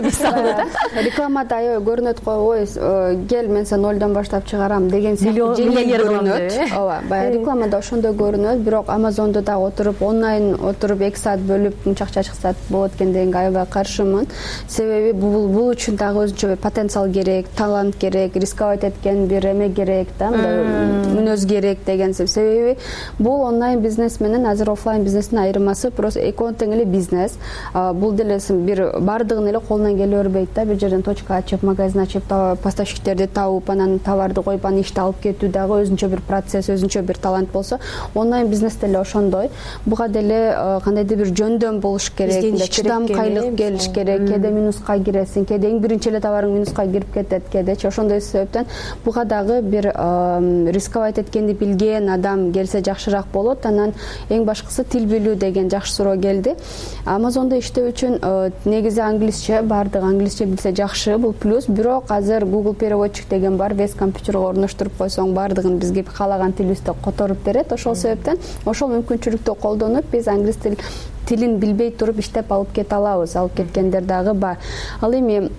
рекламада аябай көрүнөт го, ой, кел мен сени нолдон баштап чыгарам деген сыяктуу жеңил көрүнөт. Ооба, баягы рекламада ошондой көрүнөт, бирок Amazon'до да отуруп, онлайн отуруп эки саат бөлүп мынча акча чыкса болот экен дегенге аябай каршымын. Себеби бул бул үчүн дагы өзүнчө потенциал керек, талант керек, рисковать эткен бир эме керек да, мүнөз керек деген себеби бул онлайн бизнес менен азыр офлайн бизнестин айырмасы просто экөө тең эле бизнес. Бул деле бир бардыгын эле колунан келе бербейт да, бир жерден точка ачып, магазин ачып, поставщиктерди табып, анан товарды коюп, анан ишти алып кетүү дагы өзүнчө бир процесс, өзүнчө бир талант болсо, онлайн бизнесте эле ошондой. Буга деле кандайдыр бир жөндөм болуш керек, чыдамкайлык келиш керек, кээде минуска киресиң, кээде эң биринчи эле товарың минуска кирип кетет, кээдечи ошондой себептен буга дагы бир рисковать эткенди билген адам келсе жакшыраак болот. Анан эң башкысы тил билүү деген жакшы суроо келди. Amazon'до иштөө үчүн негизи англисче, бардыгы англисче билсе жакшы, бул плюс. Бирок азыр Google переводчик деген бар, веб компьютерге орноштуруп койсоң бардыгын бизге каалаган тилибизде которуп берет. Ошол себептен ошол мүмкүнчүлүктү колдонуп биз англис тилин билбей туруп иштеп алып кете алабыз. Алып кеткендер дагы бар. Ал эми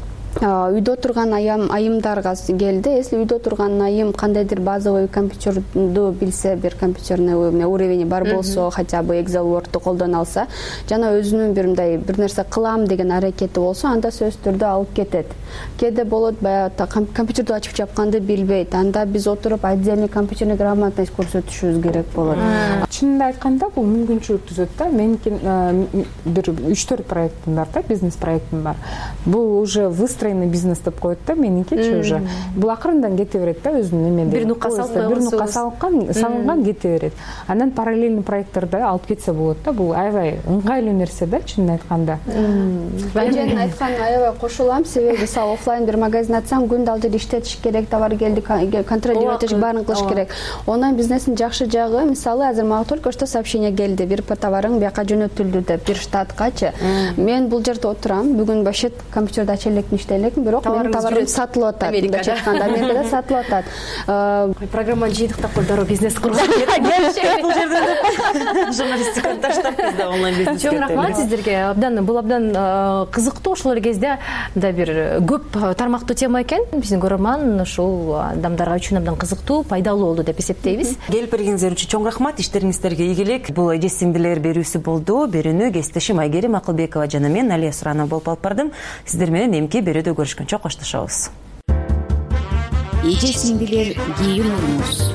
үйдө турган айым айымдарга келди. Если үйдө турган айым кандайдыр базовый компьютерду билсе, бир компьютерный уровень бар болсо, хотя бы Excel, Word'ду колдоно алса, жана өзүнүн бир мындай бир нерсе кылам деген аракети болсо, анда сөзсүз түрдө алып кетет. Кээде болот, баягы компьютерди ачып жапканды билбейт. Анда биз отуруп отдельный компьютерный грамотность көрсөтүшүбүз керек болот. Чынында айтканда бул мүмкүнчүлүк түзөт да. Менин бир үч төрт проектим бар да, бизнес проектим бар. Бул уже выстроен быстройный бизнес деп коет да, меникичи уже бул акырындан кете берет да, өзүнүн эмеде бир нукка салып бир нукка салынган салынган кете берет. Анан параллельный проекттарды алып кетсе болот да. Бул аябай ыңгайлуу нерсе да, чынын айтканда. Эженин айтканына аябай кошулам, себеби мисалы офлайн бир магазин ачсаң күндө ал жерде иштетиш керек, товар келди контролировать этиш, баарын кылыш керек. Онлайн бизнестин жакшы жагы, мисалы азыр мага только что сообщение келди, бир товарың бияка жөнөтүлдү деп, бир штаткачы. Мен бул жерде отурам, бүгүн башет компьютерде ача элекмин, иштей элекмин, бирок менин товарым сатылып атат. Мындайча айтканда Америкада сатылып атат. Программаны жыйдыктап кой, дароо бизнес кургула. Бул жерде журналистиканы таштап бизде онлайн бизнес. Чоң рахмат сиздерге. Абдан бул абдан кызыктуу, ошол кезде да бир көп тармактуу тема экен. Биздин көрөрман ушул адамдарга үчүн абдан кызыктуу, пайдалуу болду деп эсептейбиз. Келип бергениңиздер үчүн чоң рахмат, иштериңиздерге ийгилик. Бул эже сиңдилер берүүсү болду. Берүүнү кесиптешим Айгерим Акылбекова жана мен Алия Суранова болуп алып бардым. Сиздер менен эмки берүүдө көрүшкөнчө коштошобуз. Эже сиңдилер кийин уруңуз.